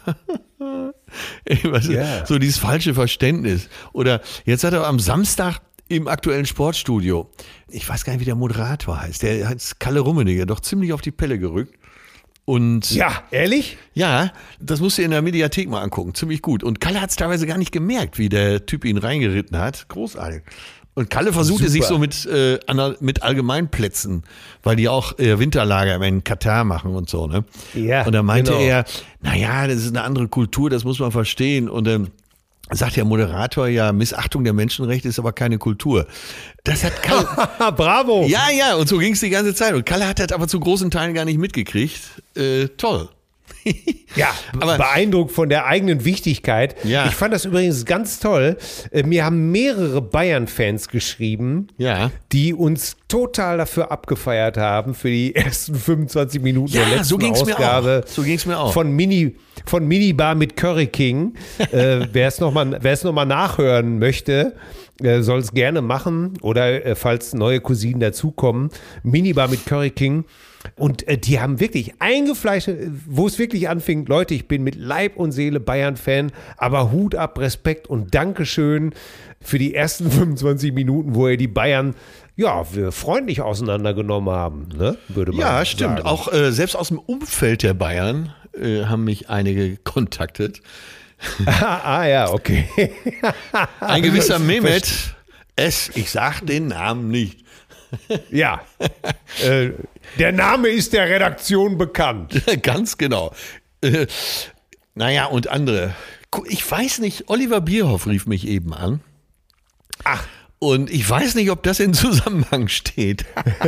Ey, weißt du, Ja. so dieses falsche Verständnis. Oder jetzt hat er am Samstag im aktuellen Sportstudio, ich weiß gar nicht, wie der Moderator heißt, der heißt Kalle Rummenigge, doch ziemlich auf die Pelle gerückt. Und Ja, ehrlich? ja, das musst du in der Mediathek mal angucken, ziemlich gut. Und Kalle hat es teilweise gar nicht gemerkt, wie der Typ ihn reingeritten hat. Großartig. Und Kalle versuchte Super. sich so mit, äh, ana- mit Allgemeinplätzen, weil die auch äh, Winterlager in Katar machen und so, ne? Ja, Und da meinte genau. er, naja, das ist eine andere Kultur, das muss man verstehen. Und dann sagt der Moderator, ja, Missachtung der Menschenrechte ist aber keine Kultur. Das hat Kalle, Bravo. ja, ja, und so ging es die ganze Zeit. Und Kalle hat das aber zu großen Teilen gar nicht mitgekriegt. Äh, toll. Ja, Aber- beeindruckt von der eigenen Wichtigkeit. Ja. Ich fand das übrigens ganz toll. Äh, Mir haben mehrere Bayern-Fans geschrieben, Ja. die uns total dafür abgefeiert haben für die ersten fünfundzwanzig Minuten Ja, der letzten so ging's mir Ausgabe auch. So ging's mir auch. von Mini von Minibar mit Curry King. äh, wer es nochmal wer es noch mal nachhören möchte, äh, soll es gerne machen oder äh, falls neue Cousinen dazukommen, Minibar mit Curry King. Und äh, die haben wirklich eingefleischt, äh, wo es wirklich anfing, Leute, ich bin mit Leib und Seele Bayern-Fan, aber Hut ab, Respekt und Dankeschön für die ersten fünfundzwanzig Minuten, wo ihr die Bayern ja, wir freundlich auseinandergenommen haben, ne? Würde man Ja, stimmt. sagen. Auch äh, selbst aus dem Umfeld der Bayern äh, haben mich einige kontaktet. ah, ah, ja, okay. Ein gewisser Mehmet S., ich sag den Namen nicht. Ja. äh, der Name ist der Redaktion bekannt. Ganz genau. Äh, naja, und andere. Gu- Ich weiß nicht, Oliver Bierhoff rief mich eben an. Ach. Und ich weiß nicht, ob das in Zusammenhang steht.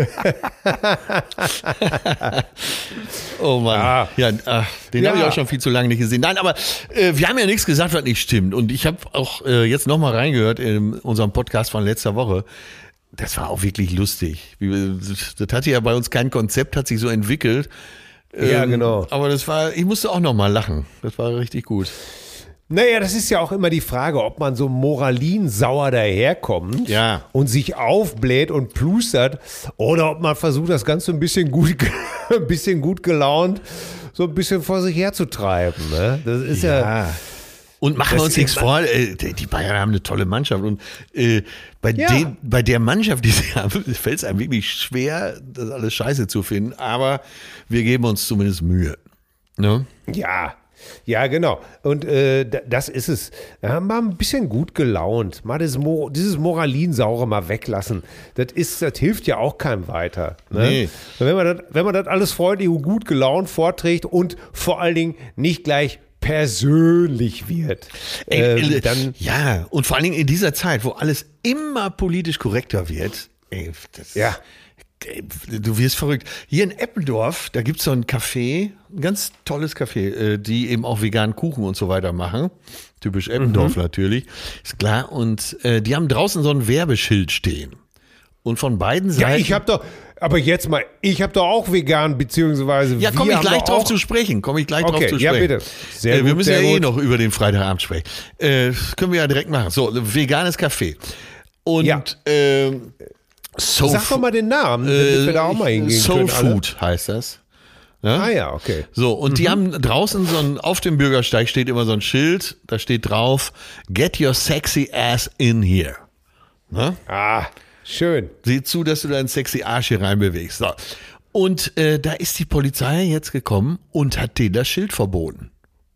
Oh Mann. Ah. Ja, ach, den Ja. habe ich auch schon viel zu lange nicht gesehen. Nein, aber äh, wir haben ja nichts gesagt, was nicht stimmt. Und ich habe auch äh, jetzt nochmal reingehört in unserem Podcast von letzter Woche. Das war auch wirklich lustig. Wie- Das hatte ja bei uns kein Konzept, hat sich so entwickelt. Ja, Ähm, genau. Aber das war, ich musste auch nochmal lachen. Das war richtig gut. Naja, das ist ja auch immer die Frage, ob man so moralinsauer daherkommt Ja. und sich aufbläht und plustert oder ob man versucht, das Ganze ein bisschen gut, ein bisschen gut gelaunt so ein bisschen vor sich herzutreiben. Ne? Das ist ja, Und machen wir Das uns nichts ist- vor, äh, die Bayern haben eine tolle Mannschaft. Und äh, bei, Ja. den, bei der Mannschaft, die sie haben, fällt es einem wirklich schwer, das alles scheiße zu finden. Aber wir geben uns zumindest Mühe. Ne? ja. Ja, genau. Und äh, d- das ist es. Ja, mal ein bisschen gut gelaunt. Mal das Mo dieses Moralinsaure mal weglassen. Das ist, das hilft ja auch keinem weiter. Ne? Nee. Wenn man das, wenn man das alles freundlich und gut gelaunt vorträgt und vor allen Dingen nicht gleich persönlich wird, Ey, ähm, äh, dann ja, und vor allen Dingen in dieser Zeit, wo alles immer politisch korrekter wird. Ey, das, Ja. ey, du wirst verrückt. Hier in Eppendorf, da gibt es so ein Café, ein ganz tolles Café, äh, die eben auch veganen Kuchen und so weiter machen. Typisch Eppendorf natürlich, ist klar. Und äh, die haben draußen so ein Werbeschild stehen. Und von beiden Seiten. ja, ich habe doch, aber jetzt mal, ich habe doch auch vegan, beziehungsweise Ja, wir komme ich haben gleich doch drauf auch, zu sprechen. Komme ich gleich Okay, drauf zu ja, sprechen. bitte. Sehr äh, wir gut, müssen sehr ja eh gut. noch über den Freitagabend sprechen. Äh, das können wir ja direkt machen. So, veganes Café. Und Ja. ähm, Soul Sag doch mal den Namen, damit wir da auch mal hingehen Soul können. alle. Food heißt das. Ja? Ah ja, okay. So, und Mhm. die haben draußen so ein, auf dem Bürgersteig steht immer so ein Schild, da steht drauf, get your sexy ass in here. Ne? Ah, schön. Sieh zu, dass du deinen sexy Arsch hier reinbewegst. So. Und äh, da ist die Polizei jetzt gekommen und hat denen das Schild verboten.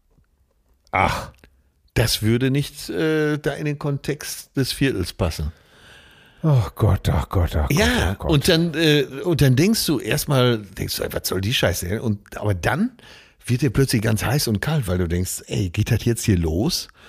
Ach, Das würde nicht äh, da in den Kontext des Viertels passen. oh Gott, oh Gott, oh Gott. Ja, oh Gott. und dann äh, und dann denkst du erstmal, denkst du, ey, was soll die Scheiße denn? Und aber dann wird dir plötzlich ganz heiß und kalt, weil du denkst, ey, geht das jetzt hier los?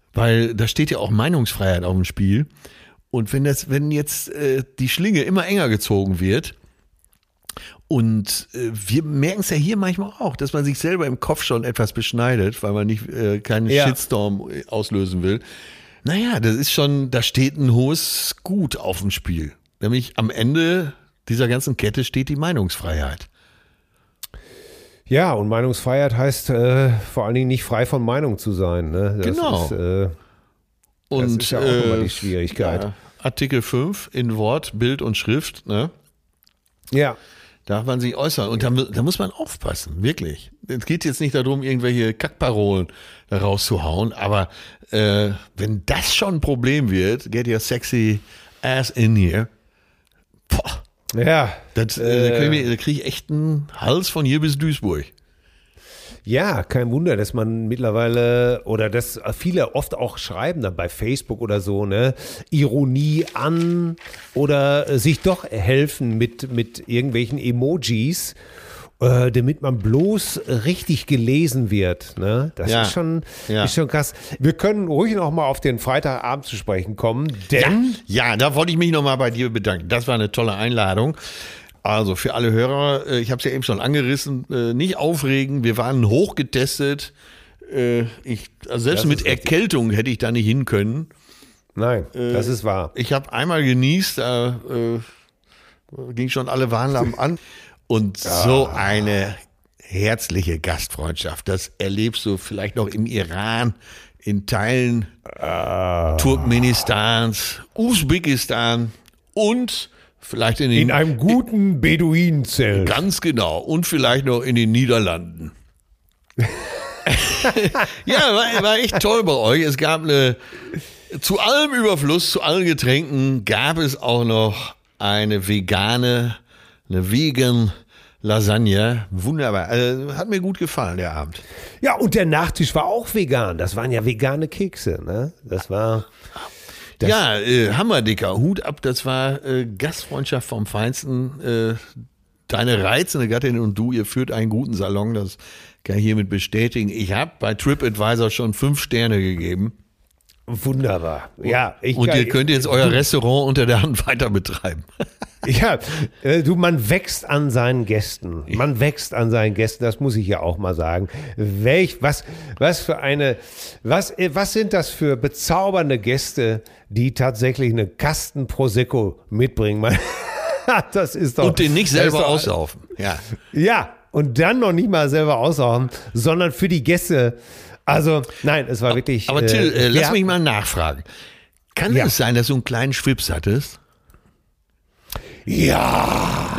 weil da steht ja auch Meinungsfreiheit auf dem Spiel. Und wenn das, wenn jetzt äh, die Schlinge immer enger gezogen wird, und äh, wir merken es ja hier manchmal auch, dass man sich selber im Kopf schon etwas beschneidet, weil man nicht äh, keinen Ja. Shitstorm auslösen will. Naja, das ist schon, da steht ein hohes Gut auf dem Spiel. Nämlich am Ende dieser ganzen Kette steht die Meinungsfreiheit. Ja, und Meinungsfreiheit heißt äh, vor allen Dingen nicht frei von Meinung zu sein. Ne? Das Genau. Ist, äh, Und ist ja auch immer die Schwierigkeit. Ja, Artikel fünf in Wort, Bild und Schrift, ne? ja. Darf man sich äußern. Und da, da muss man aufpassen, wirklich. Es geht jetzt nicht darum, irgendwelche Kackparolen da rauszuhauen, aber äh, wenn das schon ein Problem wird, get your sexy ass in here, boah, Ja. das, äh, Äh, da kriege ich, da krieg ich echt einen Hals von hier bis Duisburg. Ja, kein Wunder, dass man mittlerweile oder dass viele oft auch schreiben dann bei Facebook oder so, ne, Ironie an oder äh, sich doch helfen mit, mit irgendwelchen Emojis, äh, damit man bloß richtig gelesen wird, ne? Das Ja, ist schon, ja. ist schon krass. Wir können ruhig noch mal auf den Freitagabend zu sprechen kommen, denn Ja, da wollte ich mich nochmal bei dir bedanken. Das war eine tolle Einladung. Also für alle Hörer, äh, ich habe es ja eben schon angerissen, äh, nicht aufregen, wir waren hochgetestet. Äh, Ich, also selbst Das mit ist richtig. Erkältung hätte ich da nicht hin können. nein, das ist wahr. Ich habe einmal genießt, da äh, ging schon alle Warnlampen an. Und so eine herzliche Gastfreundschaft, das erlebst du vielleicht noch im Iran, in Teilen Turkmenistans, Usbekistan und vielleicht in den In einem guten Beduinenzelt. Ganz genau. Und vielleicht noch in den Niederlanden. Ja, war, war echt toll bei euch. Es gab eine, zu allem Überfluss, zu allen Getränken gab es auch noch eine vegane, eine vegan Lasagne. Wunderbar. Also, hat mir gut gefallen, der Abend. Ja, und der Nachtisch war auch vegan. Das waren ja vegane Kekse, ne? Das war. Das ja, äh, hammerdicker. Hut ab, das war äh, Gastfreundschaft vom Feinsten. Äh, deine reizende Gattin und du, ihr führt einen guten Salon, das kann ich hiermit bestätigen. Ich habe bei TripAdvisor schon fünf Sterne gegeben. Wunderbar. Ja, ich Und kann- ihr könnt jetzt euer Restaurant unter der Hand weiter betreiben. Ja, äh, du, man wächst an seinen Gästen. Man wächst an seinen Gästen, das muss ich ja auch mal sagen. Welch, was, was für eine, was, äh, was sind das für bezaubernde Gäste, die tatsächlich eine Kasten Prosecco mitbringen? Man, das ist doch. Und den nicht das ist selber doch- aussaufen. Ja. Ja, und dann noch nicht mal selber aussaufen, sondern für die Gäste. Also, nein, es war wirklich. Aber Till, äh, lass ja, mich mal nachfragen. Kann Ja. es sein, dass du einen kleinen Schwips hattest? Ja.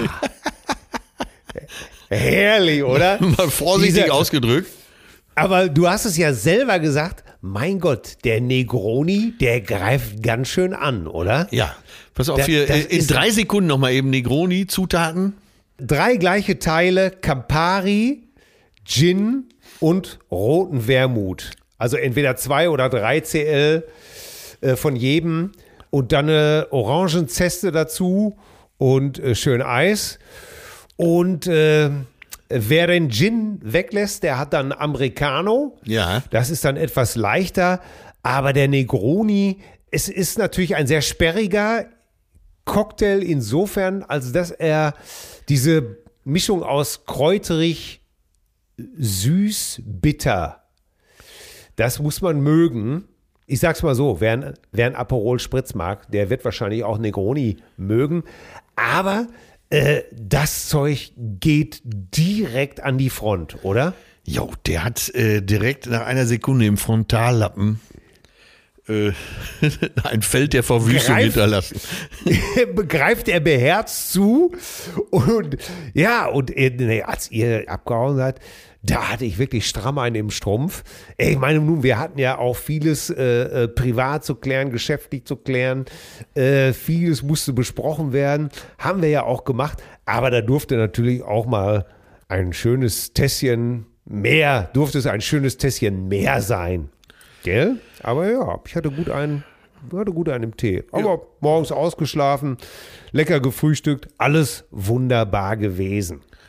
Herrlich, oder? Mal vorsichtig Dieser- ausgedrückt. Aber du hast es ja selber gesagt, mein Gott, der Negroni, der greift ganz schön an, oder? Ja. Pass auf Da- hier, das äh, in ist- drei Sekunden nochmal eben Negroni, Zutaten. Drei gleiche Teile Campari, Gin und roten Wermut. Also entweder zwei oder drei C L äh, von jedem und dann eine Orangenzeste dazu und äh, schön Eis. Und äh, wer den Gin weglässt, der hat dann Americano. Ja. Das ist dann etwas leichter. Aber der Negroni, es ist natürlich ein sehr sperriger Cocktail insofern, als dass er diese Mischung aus kräuterig, süß, bitter, das muss man mögen. Ich sag's mal so, wer ein, wer ein Aperol Spritz mag, der wird wahrscheinlich auch Negroni mögen. Aber äh, das Zeug geht direkt an die Front, oder? Jo, der hat äh, direkt nach einer Sekunde im Frontallappen äh, ein Feld der Verwüstung Greift- hinterlassen. Begreift er beherzt zu und ja, und äh, nee, als ihr abgehauen seid, da hatte ich wirklich stramm einen im Strumpf. Ey, ich meine, nun, wir hatten ja auch vieles äh, äh, privat zu klären, geschäftlich zu klären. Äh, vieles musste besprochen werden. Haben wir ja auch gemacht. Aber da durfte natürlich auch mal ein schönes Tässchen mehr, durfte es ein schönes Tässchen mehr sein. Gell? Aber ja, ich hatte gut einen, hatte gut einen im Tee. Aber morgens ausgeschlafen, lecker gefrühstückt, alles wunderbar gewesen.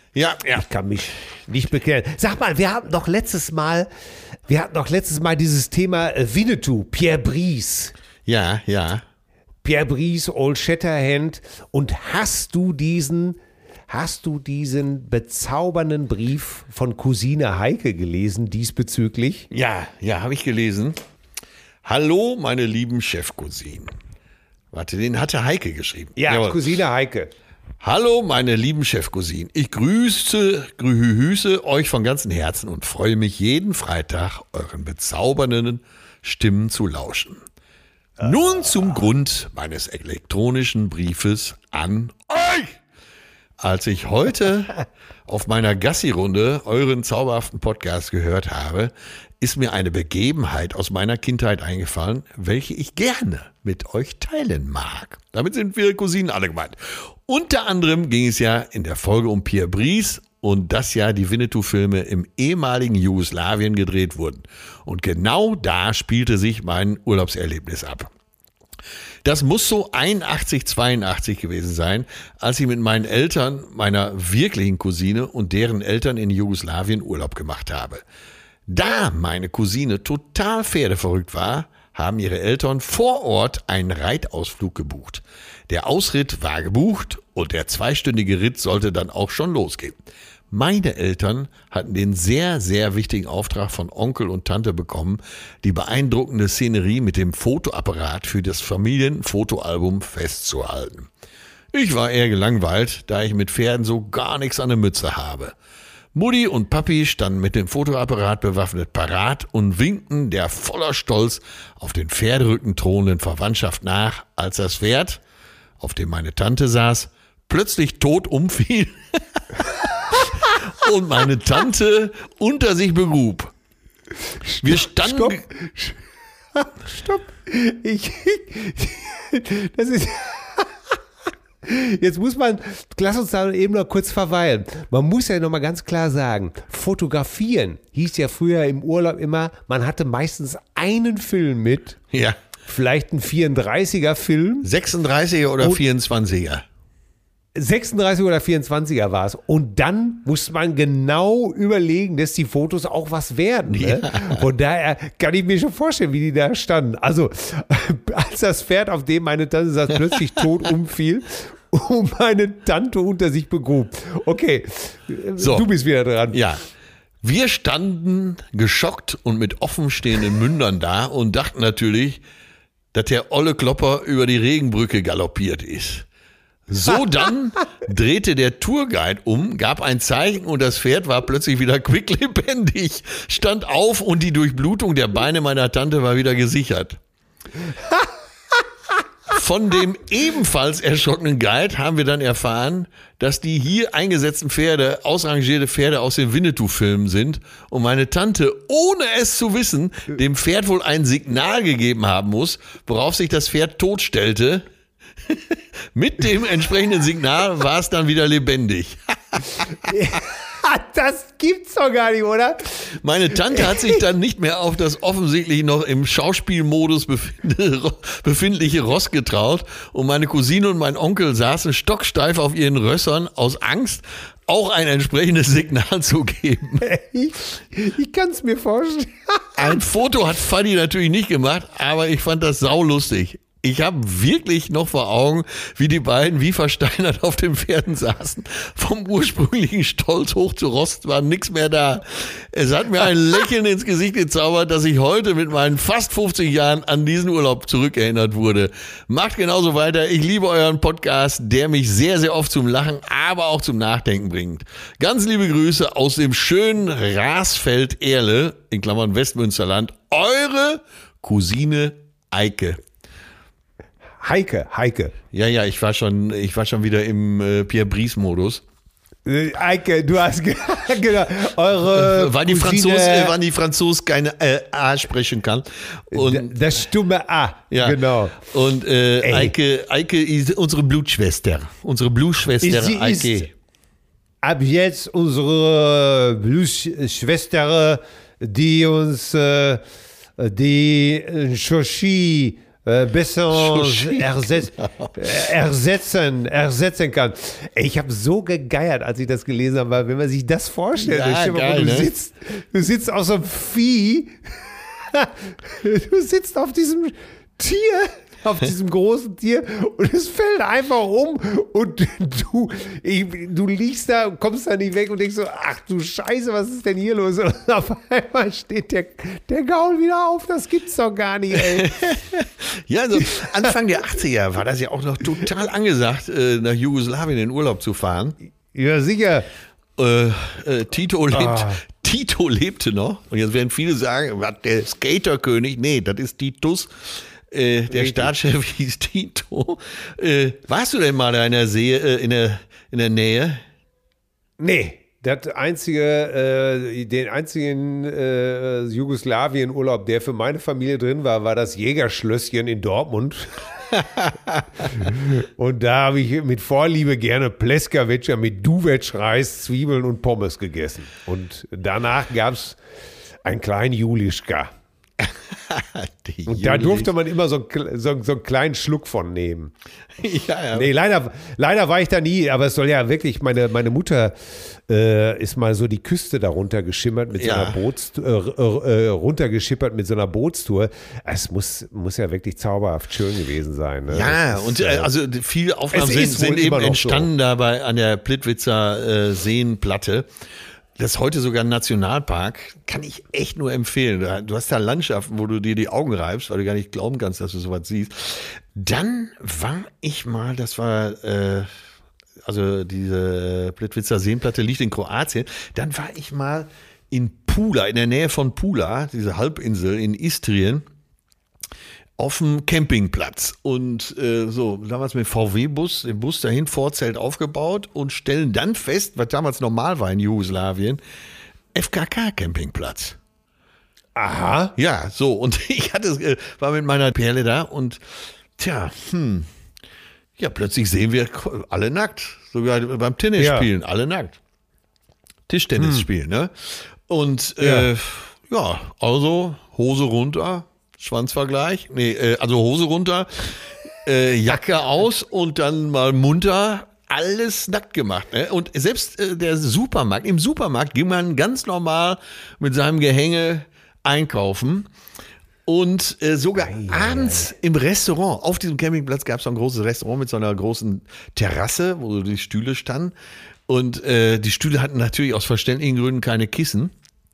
Ja, ja. Ich kann mich nicht bekehren. Sag mal, wir hatten doch letztes Mal, wir hatten doch letztes Mal dieses Thema äh, Winnetou, Pierre Brice. Ja, ja. Pierre Brice, Old Shatterhand. Und hast du diesen, hast du diesen bezaubernden Brief von Cousine Heike gelesen diesbezüglich? Ja, ja, habe ich gelesen. Hallo, meine lieben Chefcousinen. Warte, den hatte Heike geschrieben. Ja, Jawohl. Cousine Heike. Hallo, meine lieben Chefcousinen. Ich grüße, grüße euch von ganzem Herzen und freue mich jeden Freitag, euren bezaubernden Stimmen zu lauschen. Nun zum Grund meines elektronischen Briefes an euch. Als ich heute auf meiner Gassi-Runde euren zauberhaften Podcast gehört habe, ist mir eine Begebenheit aus meiner Kindheit eingefallen, welche ich gerne mit euch teilen mag. Damit sind wir Cousinen alle gemeint. Unter anderem ging es ja in der Folge um Pierre Brice und dass ja die Winnetou-Filme im ehemaligen Jugoslawien gedreht wurden. Und genau da spielte sich mein Urlaubserlebnis ab. Das muss so einundachtzig, zweiundachtzig gewesen sein, als ich mit meinen Eltern, meiner wirklichen Cousine und deren Eltern in Jugoslawien Urlaub gemacht habe. Da meine Cousine total pferdeverrückt war, haben ihre Eltern vor Ort einen Reitausflug gebucht. Der Ausritt war gebucht und der zweistündige Ritt sollte dann auch schon losgehen. Meine Eltern hatten den sehr, sehr wichtigen Auftrag von Onkel und Tante bekommen, die beeindruckende Szenerie mit dem Fotoapparat für das Familienfotoalbum festzuhalten. Ich war eher gelangweilt, da ich mit Pferden so gar nichts an der Mütze habe. Mutti und Papi standen mit dem Fotoapparat bewaffnet parat und winkten der voller Stolz auf den Pferderücken thronenden Verwandtschaft nach, als das Pferd, auf dem meine Tante saß, plötzlich tot umfiel und meine Tante unter sich begrub. Wir standen... Stopp. Stopp. Ich, das ist... Jetzt muss man, lass uns da eben noch kurz verweilen. Man muss ja noch mal ganz klar sagen, fotografieren hieß ja früher im Urlaub immer, man hatte meistens einen Film mit, Ja. vielleicht ein vierunddreißiger Film. sechsunddreißiger oder Und- vierundzwanziger. sechsunddreißiger oder vierundzwanziger war es. Und dann muss man genau überlegen, dass die Fotos auch was werden. Ne? Von daher kann ich mir schon vorstellen, wie die da standen. Also, als das Pferd, auf dem meine Tante saß, plötzlich tot umfiel und meine Tante unter sich begrub. Okay, So. du bist wieder dran. Ja. Wir standen geschockt und mit offenstehenden Mündern da und dachten natürlich, dass der olle Klopper über die Regenbrücke galoppiert ist. So dann drehte der Tourguide um, gab ein Zeichen und das Pferd war plötzlich wieder quicklebendig, stand auf und die Durchblutung der Beine meiner Tante war wieder gesichert. Von dem ebenfalls erschrockenen Guide haben wir dann erfahren, dass die hier eingesetzten Pferde ausrangierte Pferde aus den Winnetou-Filmen sind und meine Tante, ohne es zu wissen, dem Pferd wohl ein Signal gegeben haben muss, worauf sich das Pferd totstellte. Mit dem entsprechenden Signal war es dann wieder lebendig. Das gibt's doch gar nicht, oder? Meine Tante hat sich dann nicht mehr auf das offensichtlich noch im Schauspielmodus befinde- befindliche Ross getraut und meine Cousine und mein Onkel saßen stocksteif auf ihren Rössern aus Angst, auch ein entsprechendes Signal zu geben. Ich, ich kann es mir vorstellen. Ein Foto hat Fanny natürlich nicht gemacht, aber ich fand das saulustig. Ich habe wirklich noch vor Augen, wie die beiden wie versteinert auf den Pferden saßen. Vom ursprünglichen Stolz hoch zu Rost war nichts mehr da. Es hat mir ein Lächeln ins Gesicht gezaubert, dass ich heute mit meinen fast fünfzig Jahren an diesen Urlaub zurückerinnert wurde. Macht genauso weiter. Ich liebe euren Podcast, der mich sehr, sehr oft zum Lachen, aber auch zum Nachdenken bringt. Ganz liebe Grüße aus dem schönen Rasfeld-Erle, in Klammern Westmünsterland. Eure Cousine Eike. Heike, Heike. Ja, ja, ich war schon, ich war schon wieder im äh, Pierre Brice-Modus. Äh, Eike, du hast ge- genau, eure Weil die Cousine, Franzose, äh, weil die Franzose keine äh, A sprechen kann. Und das stumme A, ja, genau. Und äh, Ey. Eike, Eike ist unsere Blutschwester, unsere Blutschwester Sie Eike. ist ab jetzt unsere Blutsschwester, die uns äh, die Shoshi äh, besser Shoshi, ersetz, genau. äh, ersetzen, ersetzen kann. Ey, ich habe so gegeiert, als ich das gelesen habe, weil wenn man sich das vorstellt, Ja, stell dir mal vor, geil, du, ne? sitzt, du sitzt auf so einem Vieh, du sitzt auf diesem Tier, auf diesem großen Tier und es fällt einfach um und du, ich, du liegst da und kommst da nicht weg und denkst so, ach du Scheiße, was ist denn hier los? Und auf einmal steht der, der Gaul wieder auf, das gibt's doch gar nicht, ey. Ja, also Anfang der achtziger war das ja auch noch total angesagt, äh, nach Jugoslawien in Urlaub zu fahren. Ja, sicher. Äh, äh, Tito lebt. Ah. Tito lebte noch und jetzt werden viele sagen, was, der Skaterkönig? Nee, das ist Titus. Äh, der Richtig. Staatschef hieß Tito. Äh, warst du denn mal da in der See, äh, in der, in der Nähe? Nee, das einzige, äh, den einzigen äh, Jugoslawien-Urlaub, der für meine Familie drin war, war das Jägerschlösschen in Dortmund. Und da habe ich mit Vorliebe gerne Pleskavica mit Duvetsch-Reis, Zwiebeln und Pommes gegessen. Und danach gab es einen kleinen Julischka. Und da durfte man immer so, so, so einen kleinen Schluck von nehmen. Ja, ja. Nee, leider, leider war ich da nie, aber es soll ja wirklich, meine, meine Mutter äh, ist mal so die Küste darunter geschimmert mit so einer Ja. Boots, äh, äh, runtergeschippert mit so einer Bootstour. Es muss, muss ja wirklich zauberhaft schön gewesen sein. Ne? Ja, Das ist, und äh, also viele Aufnahmen es sind, ist wohl sind immer eben noch entstanden so. dabei an der Plitwitzer äh, Seenplatte. Das ist heute sogar ein Nationalpark, kann ich echt nur empfehlen. Du hast da Landschaften, wo du dir die Augen reibst, weil du gar nicht glauben kannst, dass du sowas siehst. Dann war ich mal, das war, äh, also diese Plitwitzer Seenplatte liegt in Kroatien. Dann war ich mal in Pula, in der Nähe von Pula, diese Halbinsel in Istrien, auf dem Campingplatz und äh, so, damals mit V W-Bus, den Bus dahin, Vorzelt aufgebaut und stellen dann fest, was damals normal war in Jugoslawien, F K K-Campingplatz. Aha. Ja, so, und ich hatte, äh, war mit meiner Perle da und tja, hm, ja, plötzlich sehen wir alle nackt, sogar beim Tennis Ja. spielen, alle nackt. Tischtennis spielen, ne? Und äh, Ja. ja, also Hose runter, Schwanzvergleich, nee, äh, also Hose runter, äh, Jacke aus und dann mal munter alles nackt gemacht. Ne? Und selbst äh, der Supermarkt, im Supermarkt ging man ganz normal mit seinem Gehänge einkaufen. Und äh, sogar Ei, abends im Restaurant, auf diesem Campingplatz gab es so ein großes Restaurant mit so einer großen Terrasse, wo die Stühle standen. Und äh, die Stühle hatten natürlich aus verständlichen Gründen keine Kissen.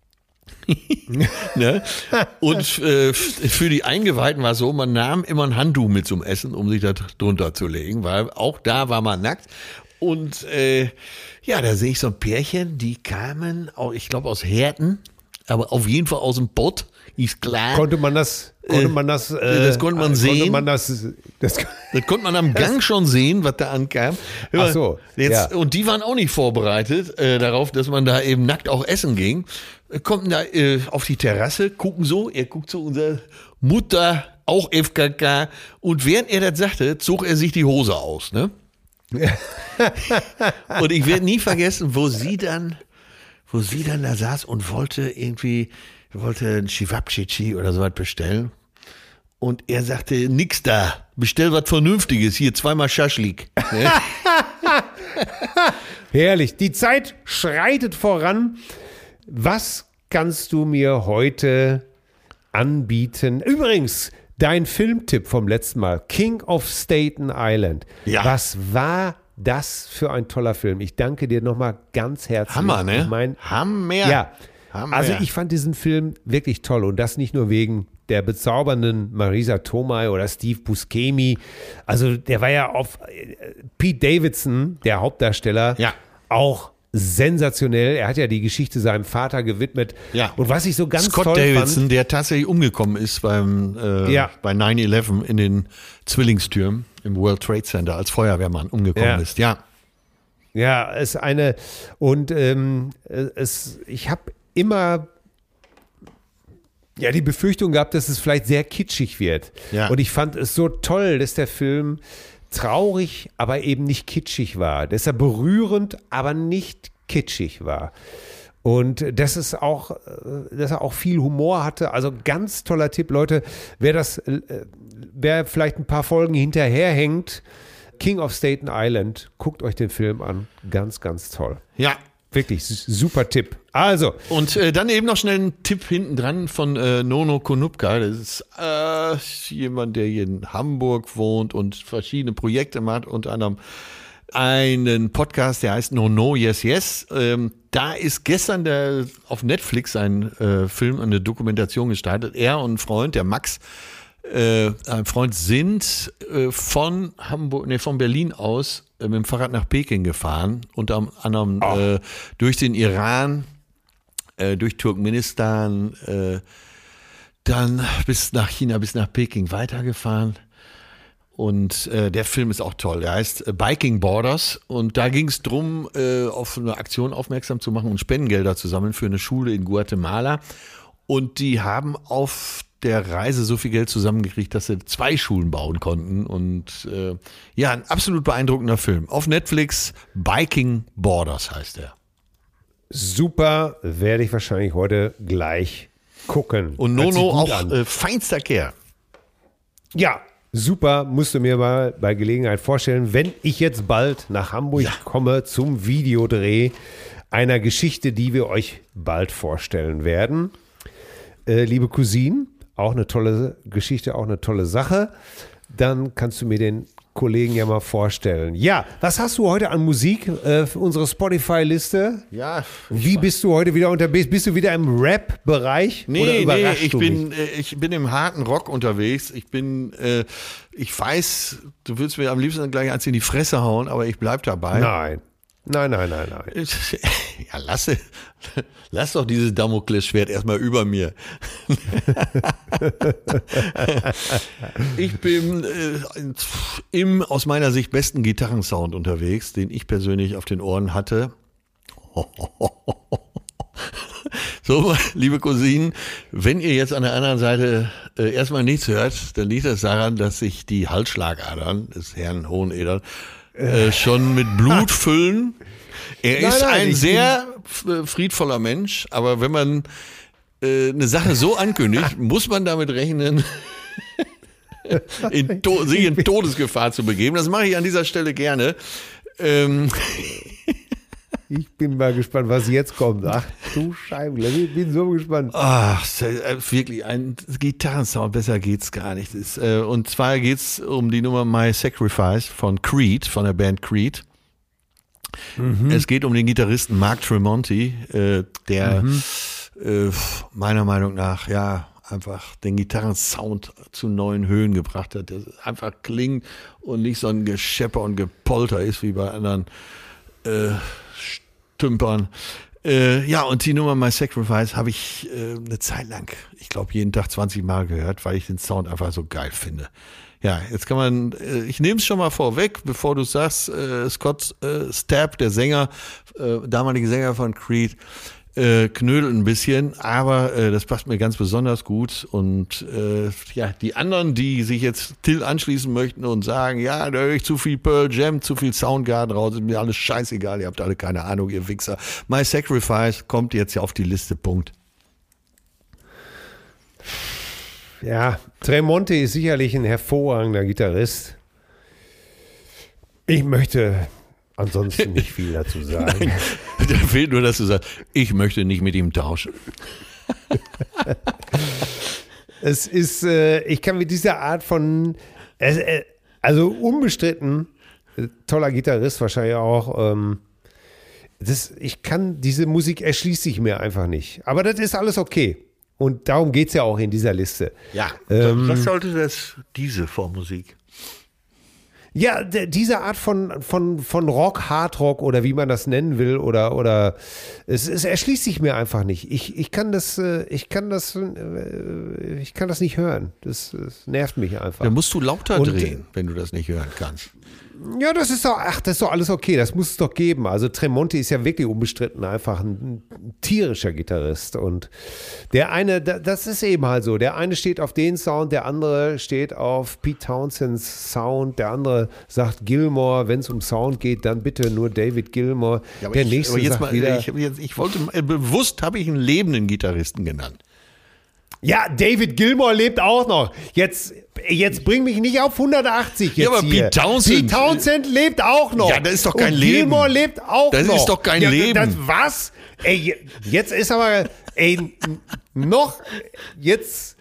Ne? Und äh, für die Eingeweihten war es so, man nahm immer ein Handtuch mit zum Essen, um sich da drunter zu legen, weil auch da war man nackt. Und äh, ja, da sehe ich so ein Pärchen, die kamen, auch, ich glaube aus Herten, aber auf jeden Fall aus dem Pott, ist klar. Konnte man das, konnte man das, äh, das konnte man konnte sehen. Man das, das, Das konnte man am Gang schon sehen, was da ankam. Ach so, Jetzt, ja. Und die waren auch nicht vorbereitet äh, darauf, dass man da eben nackt auch essen ging. Kommen da äh, auf die Terrasse, gucken so, er guckt so, unsere Mutter, auch F K K. Und während er das sagte, zog er sich die Hose aus. Ne? Und ich werde nie vergessen, wo sie dann, wo sie dann da saß und wollte irgendwie, wollte ein Chivapchichi oder sowas bestellen. Und er sagte, nix da, bestell was Vernünftiges, hier zweimal Schaschlik. Ne? Herrlich. Die Zeit schreitet voran. Was kannst du mir heute anbieten? Übrigens, dein Filmtipp vom letzten Mal, King of Staten Island. Ja. Was war das für ein toller Film? Ich danke dir nochmal ganz herzlich. Hammer, ne? Ich mein, Hammer. ja, Hammer. also ich fand diesen Film wirklich toll und das nicht nur wegen der bezaubernden Marisa Tomei oder Steve Buscemi. Also der war ja auf äh, Pete Davidson, der Hauptdarsteller, Ja. auch sensationell. Er hat ja die Geschichte seinem Vater gewidmet. Ja. Und was ich so ganz Scott toll Davidson, fand, der tatsächlich umgekommen ist beim äh, Ja. bei neun elf in den Zwillingstürmen im World Trade Center als Feuerwehrmann umgekommen Ja. ist. Ja. ja, ist eine und ähm, es, ich habe immer ja die Befürchtung gehabt, dass es vielleicht sehr kitschig wird. Ja. Und ich fand es so toll, dass der Film traurig, aber eben nicht kitschig war. Dass er berührend, aber nicht kitschig war. Und das ist auch, äh, dass er auch viel Humor hatte. Also ganz toller Tipp, Leute. Wer das, äh, wer vielleicht ein paar Folgen hinterherhängt, King of Staten Island, guckt euch den Film an. Ganz, ganz toll. Ja. Wirklich, super Tipp. Also. Und äh, dann eben noch schnell ein Tipp hinten dran von äh, Nono Konupka. Das ist äh, jemand, der hier in Hamburg wohnt und verschiedene Projekte macht, unter anderem einen Podcast, der heißt No No Yes Yes. Ähm, da ist gestern der, auf Netflix ein äh, Film, eine Dokumentation gestartet. Er und ein Freund, der Max, äh, ein Freund, sind äh, von Hamburg, nee, von Berlin aus äh, mit dem Fahrrad nach Peking gefahren, unter anderem oh. äh, durch den Iran, äh, durch Turkmenistan, äh, dann bis nach China, bis nach Peking weitergefahren. Und äh, der Film ist auch toll. Der heißt äh, Biking Borders. Und da ging es darum, äh, auf eine Aktion aufmerksam zu machen und Spendengelder zu sammeln für eine Schule in Guatemala. Und die haben auf der Reise so viel Geld zusammengekriegt, dass sie zwei Schulen bauen konnten. Und äh, ja, ein absolut beeindruckender Film. Auf Netflix, Biking Borders heißt er. Super, werde ich wahrscheinlich heute gleich gucken. Und Nono auch äh, feinster Kerl. Ja, super, musst du mir mal bei Gelegenheit vorstellen, wenn ich jetzt bald nach Hamburg ja. komme zum Videodreh einer Geschichte, die wir euch bald vorstellen werden. Äh, liebe Cousine, auch eine tolle Geschichte, auch eine tolle Sache. Dann kannst du mir den Kollegen ja mal vorstellen. Ja, was hast du heute an Musik äh, für unsere Spotify-Liste? Ja. Wie bist du heute wieder unterwegs? Bist du wieder im Rap-Bereich? Nee, oder überraschst nee, ich du bin, mich? äh, ich bin im harten Rock unterwegs. Ich bin, äh, ich weiß, du würdest mir am liebsten gleich eins in die Fresse hauen, aber ich bleib dabei. Nein. Nein, nein, nein, nein. Ja, lass, lass doch dieses Damoklesschwert erstmal über mir. Ich bin äh, im aus meiner Sicht besten Gitarrensound unterwegs, den ich persönlich auf den Ohren hatte. So, liebe Cousinen, wenn ihr jetzt an der anderen Seite äh, erstmal nichts hört, dann liegt das daran, dass sich die Halsschlagadern des Herrn Hoheneder Äh, schon mit Blut füllen. Er nein, ist nein, ein ich sehr bin... friedvoller Mensch, aber wenn man äh, eine Sache so ankündigt, muss man damit rechnen, in to- sich in Todesgefahr zu begeben. Das mache ich an dieser Stelle gerne. Ähm Ich bin mal gespannt, was jetzt kommt. Ach du Scheibe, ich bin so gespannt. Ach, wirklich, ein Gitarrensound, besser geht's gar nicht. Das ist, äh, und zwar geht's um die Nummer My Sacrifice von Creed, von der Band Creed. Mhm. Es geht um den Gitarristen Mark Tremonti, äh, der mhm. äh, meiner Meinung nach, ja, einfach den Gitarrensound zu neuen Höhen gebracht hat, der einfach klingt und nicht so ein Geschepper und Gepolter ist wie bei anderen äh, Stümpern. Äh, ja, und die Nummer My Sacrifice habe ich äh, eine Zeit lang, ich glaube jeden Tag zwanzig Mal gehört, weil ich den Sound einfach so geil finde. Ja, jetzt kann man, äh, ich nehme es schon mal vorweg, bevor du sagst, äh, Scott äh, Stapp, der Sänger, äh, damalige Sänger von Creed, äh, knödelt ein bisschen, aber äh, das passt mir ganz besonders gut. Und äh, ja, die anderen, die sich jetzt Till anschließen möchten und sagen, ja, da höre ich zu viel Pearl Jam, zu viel Soundgarden raus, ist mir alles scheißegal, ihr habt alle keine Ahnung, ihr Wichser. My Sacrifice kommt jetzt ja auf die Liste, Punkt. Ja, Tremonti ist sicherlich ein hervorragender Gitarrist. Ich möchte ansonsten nicht viel dazu sagen. Nein, da fehlt nur, dass du sagst, ich möchte nicht mit ihm tauschen. Es ist, äh, ich kann mit dieser Art von, äh, also unbestritten, äh, toller Gitarrist wahrscheinlich auch, ähm, das, ich kann, diese Musik erschließt sich mir einfach nicht. Aber das ist alles okay. Und darum geht es ja auch in dieser Liste. Ja, ähm, was sollte das, diese Vormusik? Ja, d- diese Art von, von, von Rock, Hardrock oder wie man das nennen will, oder, oder es, es erschließt sich mir einfach nicht. Ich, ich kann das, äh, ich kann das, äh, ich kann das nicht hören. Das, das nervt mich einfach. Dann musst du lauter Und, drehen, wenn du das nicht hören kannst. Ja, das ist doch, ach, das ist doch alles okay, das muss es doch geben. Also Tremonti ist ja wirklich unbestritten einfach ein, ein tierischer Gitarrist und der eine, das ist eben halt so, der eine steht auf den Sound, der andere steht auf Pete Townsends Sound, der andere sagt Gilmour, wenn es um Sound geht, dann bitte nur David Gilmour. Ja, der ich, nächste jetzt sagt mal, wieder, ich, jetzt, ich wollte, bewusst habe ich einen lebenden Gitarristen genannt. ja, David Gilmour lebt auch noch. Jetzt, jetzt bring mich nicht auf hundertachtzig jetzt Ja, aber hier. Pete Townsend- Pete Townsend lebt auch noch. Ja, das ist doch kein Und Leben. Gilmour lebt auch Das noch. ist doch kein ja, Leben. Das, was? Ey, je- jetzt ist aber, ey, n- noch, jetzt,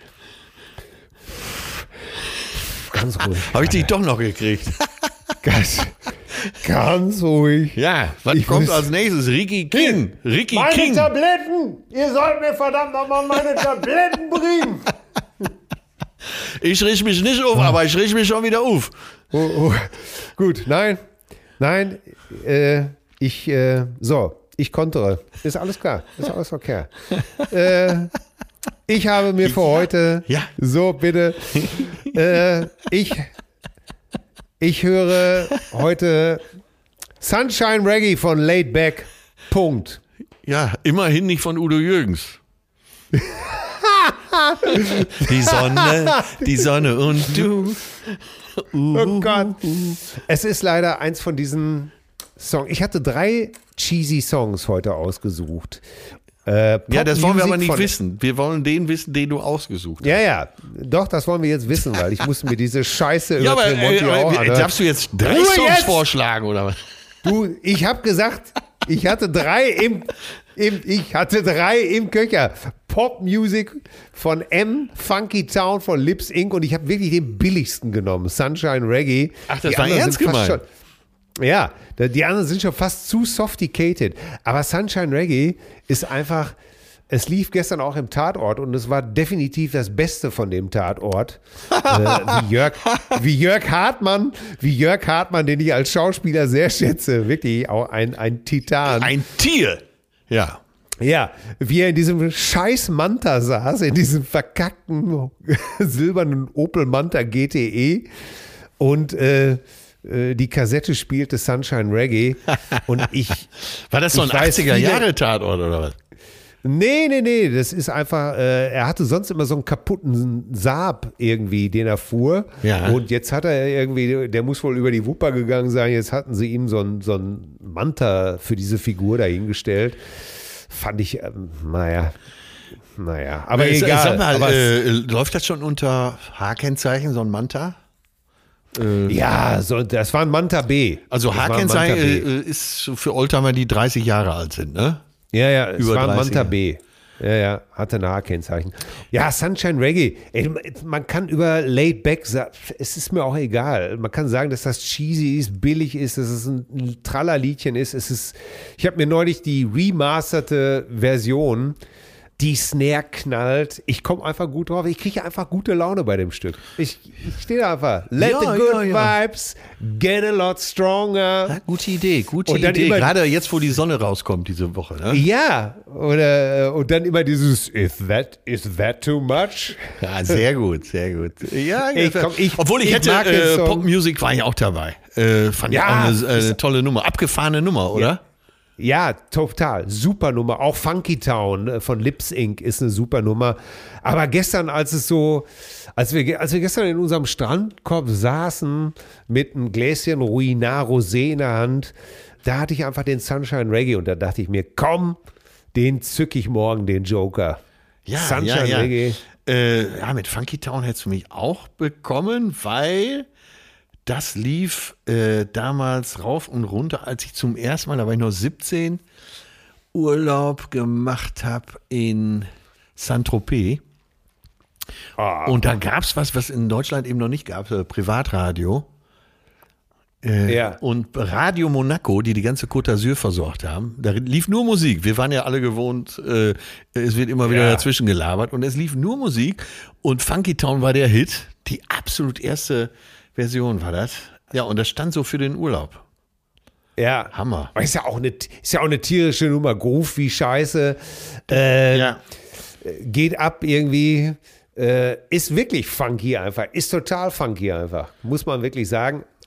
ganz ruhig. Habe ich dich doch noch gekriegt. Ganz, ganz ruhig. Ja, was Ich kommt muss- als nächstes? Ricky King. Ricky Meine King. Tabletten! Ihr sollt mir verdammt nochmal meine Tabletten bringen! Ich richte mich nicht auf, aber ich richte mich schon wieder auf. Oh, oh. Gut, nein, nein, äh, ich, äh, so, ich kontere. Ist alles klar, ist alles okay. äh, ich habe mir für heute, ja. so bitte, äh, ich, ich höre heute Sunshine Reggae von Laid Back, Punkt. Ja, immerhin nicht von Udo Jürgens. Die Sonne, die Sonne und du. Oh Gott. Es ist leider eins von diesen Songs. Ich hatte drei cheesy Songs heute ausgesucht. Äh, Ja, das wollen wir aber nicht Popmusik von- wissen. Wir wollen den wissen, den du ausgesucht hast. Ja, ja, doch, das wollen wir jetzt wissen, weil ich musste mir diese Scheiße über Ja, aber Tremonti äh, auch äh, anhören. darfst du jetzt drei Ruhe Songs jetzt! vorschlagen oder was? Du, ich habe gesagt, ich hatte drei im, im, ich hatte drei im Köcher. Popmusik von M, Funky Town von Lips Incorporated und ich habe wirklich den billigsten genommen, Sunshine Reggae. Ach, das Die war anderen ernst sind fast gemeint. Schon, ja, die anderen sind schon fast zu sophisticated. Aber Sunshine Reggae ist einfach, es lief gestern auch im Tatort und es war definitiv das Beste von dem Tatort. äh, wie, Jörg, wie Jörg Hartmann, wie Jörg Hartmann, den ich als Schauspieler sehr schätze. Wirklich auch ein, ein Titan. Ein Tier. Ja. Ja, wie er in diesem scheiß Manta saß, in diesem verkackten silbernen Opel Manta G T E und äh, äh, die Kassette spielte Sunshine Reggae und ich... War das so ein Ich weiß, achtziger-Jahre-Tatort oder was? Nee, nee, nee, das ist einfach, äh, er hatte sonst immer so einen kaputten Saab irgendwie, den er fuhr. Ja. Und jetzt hat er irgendwie, der muss wohl über die Wupper gegangen sein, jetzt hatten sie ihm so einen so einen Manta für diese Figur dahingestellt. Fand ich, ähm, naja, naja, aber Äh, egal. Sag mal, aber äh, läuft das schon unter H-Kennzeichen, so ein Manta? ja, so, das war ein Manta B. Also Das war ein H-Kennzeichen Manta B. äh, ist für Oldtimer, die dreißig Jahre alt sind, ne? Ja, ja, es Über war ein dreißig, Manta ja. B. Ja, ja, hatte ein H-Kennzeichen. Ja, Sunshine Reggae. Ey, man kann über Laid Back sagen, es ist mir auch egal. Man kann sagen, dass das cheesy ist, billig ist, dass es ein Trallerliedchen ist. Es ist, ich habe mir neulich die remasterte Version, die Snare knallt. Ich komme einfach gut drauf. Ich kriege einfach gute Laune bei dem Stück. Ich, ich stehe da einfach. Let Ja, the good ja, ja. vibes get a lot stronger. Ja, gute Idee, gute Und dann Idee. immer- Gerade jetzt, wo die Sonne rauskommt diese Woche, ne? Ja, oder und dann immer dieses Is that is that too much? Ja, sehr gut, sehr gut. Ja, Ich komm, ich- obwohl ich, ich hätte, mag den äh, Song. Popmusik war ich auch dabei. Äh, fand Ja, ich auch eine, eine tolle Nummer. Abgefahrene Nummer, oder? Ja, total. Super Nummer. Auch Funky Town äh, von Lips Incorporated ist eine super Nummer. Aber gestern, als es so, als wir, als wir gestern in unserem Strandkorb saßen mit einem Gläschen Ruinar Rosé in der Hand, da hatte ich einfach den Sunshine Reggae und da dachte ich mir, komm, den zück ich morgen, den Joker. Ja, Sunshine ja, ja. Reggae. Äh, ja, mit Funky Town hättest du mich auch bekommen, weil das lief äh, damals rauf und runter, als ich zum ersten Mal, da war ich noch siebzehn, Urlaub gemacht habe in Saint-Tropez. Ah. Und da gab es was, was in Deutschland eben noch nicht gab, äh, Privatradio. Äh, Ja. Und Radio Monaco, die die ganze Côte d'Azur versorgt haben, da lief nur Musik. Wir waren ja alle gewohnt, äh, es wird immer wieder Ja. dazwischen gelabert und es lief nur Musik und Funky Town war der Hit. Die absolut erste Version war das. Ja, und das stand so für den Urlaub. Ja. Hammer. Aber Ist ja auch eine, ist ja auch eine tierische Nummer. Groove wie Scheiße. Äh, Ja. Geht ab irgendwie. Äh, ist wirklich funky einfach. Ist total funky einfach. Muss man wirklich sagen.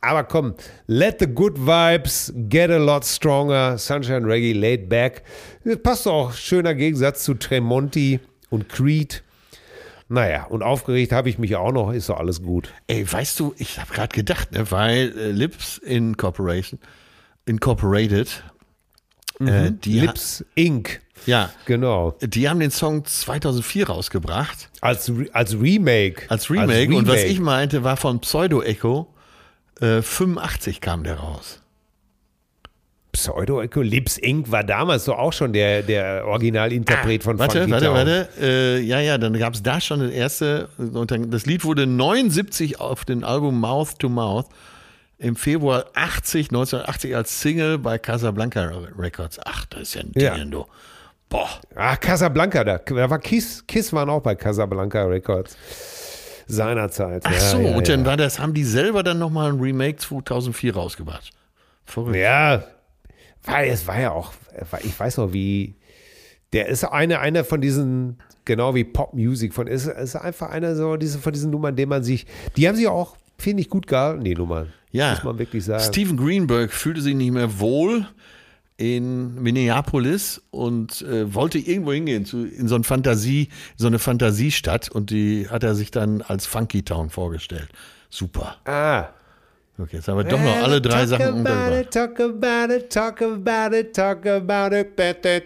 Aber komm, let the good vibes get a lot stronger. Sunshine Reggae, laid back. Das passt auch, schöner Gegensatz zu Tremonti und Creed. Naja, und aufgeregt habe ich mich auch noch, ist doch alles gut. Ey, weißt du, ich habe gerade gedacht, ne, weil äh, Lips Incorporation, Incorporated, Mhm. äh, die Lips Incorporated. Ja, genau. Die haben den Song zweitausendvier rausgebracht. Als, als Remake. Als Remake. Als Remake. Und was ich meinte, war von Pseudo Echo. Äh, fünfundachtzig kam der raus. Pseudo Echo? Lips Incorporated war damals so auch schon der, der Originalinterpret ah, von Warte, Funky warte, Town. warte. Äh, ja, ja, dann gab es da schon das erste. Und dann, das Lied wurde neunundsiebzig auf dem Album Mouth to Mouth. Im Februar achtzig, neunzehnhundertachtzig als Single bei Casablanca Records. Ach, das ist ja ein Ding, ja. du. Boah. Ah, Casablanca, da, da war Kiss. Kiss waren auch bei Casablanca Records. Seinerzeit. Ach ja, so, ja, und dann ja. war das, haben die selber dann nochmal ein Remake zweitausendvier rausgebracht. Verrückt. Ja, weil es war ja auch, ich weiß noch, wie, der ist eine, einer von diesen, genau wie Popmusik, von, ist, ist einfach einer so, diese, von diesen Nummern, denen man sich, die haben sich auch, finde ich, gut gehalten, die Nummern. Ja, muss man wirklich sagen. Steven Greenberg fühlte sich nicht mehr wohl in Minneapolis und äh, wollte irgendwo hingehen, zu, in so, ein Fantasie, so eine Fantasiestadt, und die hat er sich dann als Funky Town vorgestellt. Super. Ah. Okay, jetzt haben wir doch noch alle drei talk Sachen about untergebracht. it, talk about it, talk about it, talk about it.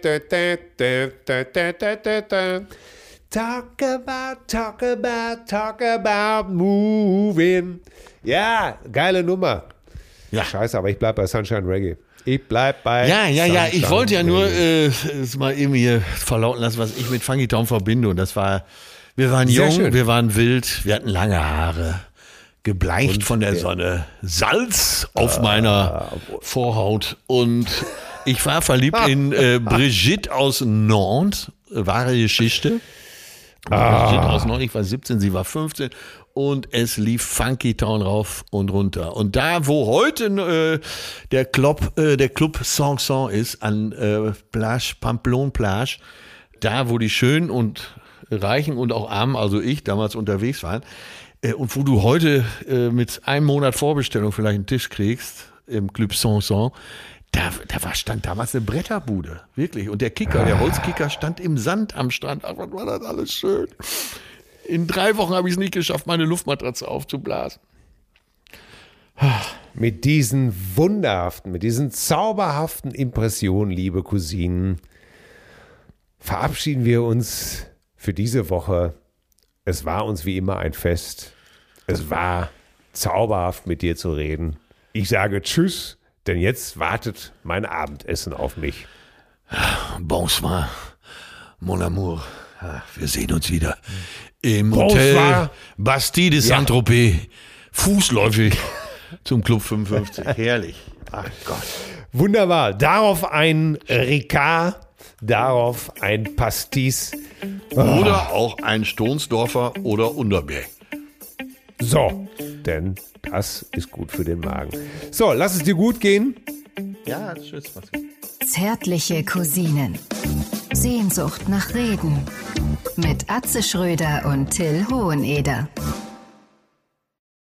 Talk about, talk about, talk about moving. Ja, geile Nummer. Ja. Scheiße, aber ich bleib bei Sunshine Reggae. Ich bleib bei Ja, ja, ja, ich Sunshine wollte ja nur Reggae. äh, es mal eben hier verlauten lassen, was ich mit Funky Town verbinde. Und das war, wir waren Sehr jung, schön. wir waren wild, wir hatten lange Haare, gebleicht Und von der der- Sonne, Salz auf meiner Vorhaut. Und ich war verliebt in äh, Brigitte aus Nantes, wahre Geschichte. Brigitte aus Nantes, ich war siebzehn, sie war fünfzehn. Und es lief Funky Town rauf und runter. Und da, wo heute äh, der Club, äh, der Club Sanson ist, an äh, Plage, Pamplon Plage, da, wo die Schönen und Reichen und auch Armen, also ich, damals unterwegs waren, äh, und wo du heute äh, mit einem Monat Vorbestellung vielleicht einen Tisch kriegst, im Club Sanson, da, da war, stand damals eine Bretterbude, wirklich. Und der Kicker, der Holzkicker stand im Sand am Strand. Ach, was war das alles schön. In drei Wochen habe ich es nicht geschafft, meine Luftmatratze aufzublasen. Mit diesen wunderhaften, mit diesen zauberhaften Impressionen, liebe Cousinen, verabschieden wir uns für diese Woche. Es war uns wie immer ein Fest. Es war zauberhaft, mit dir zu reden. Ich sage Tschüss, denn jetzt wartet mein Abendessen auf mich. Bonsoir, mon amour. Wir sehen uns wieder im Bonsoir. Hotel Bastille de Ja. Saint-Tropez. Fußläufig zum Club fünfundfünfzig. Herrlich. Ach Gott. Wunderbar. Darauf ein Ricard, darauf ein Pastis. Oder auch ein Stonsdorfer oder Unterberg. So, denn das ist gut für den Magen. So, lass es dir gut gehen. Ja, tschüss. Mach's gut. Zärtliche Cousinen. Sehnsucht nach Reden. Mit Atze Schröder und Till Hoheneder.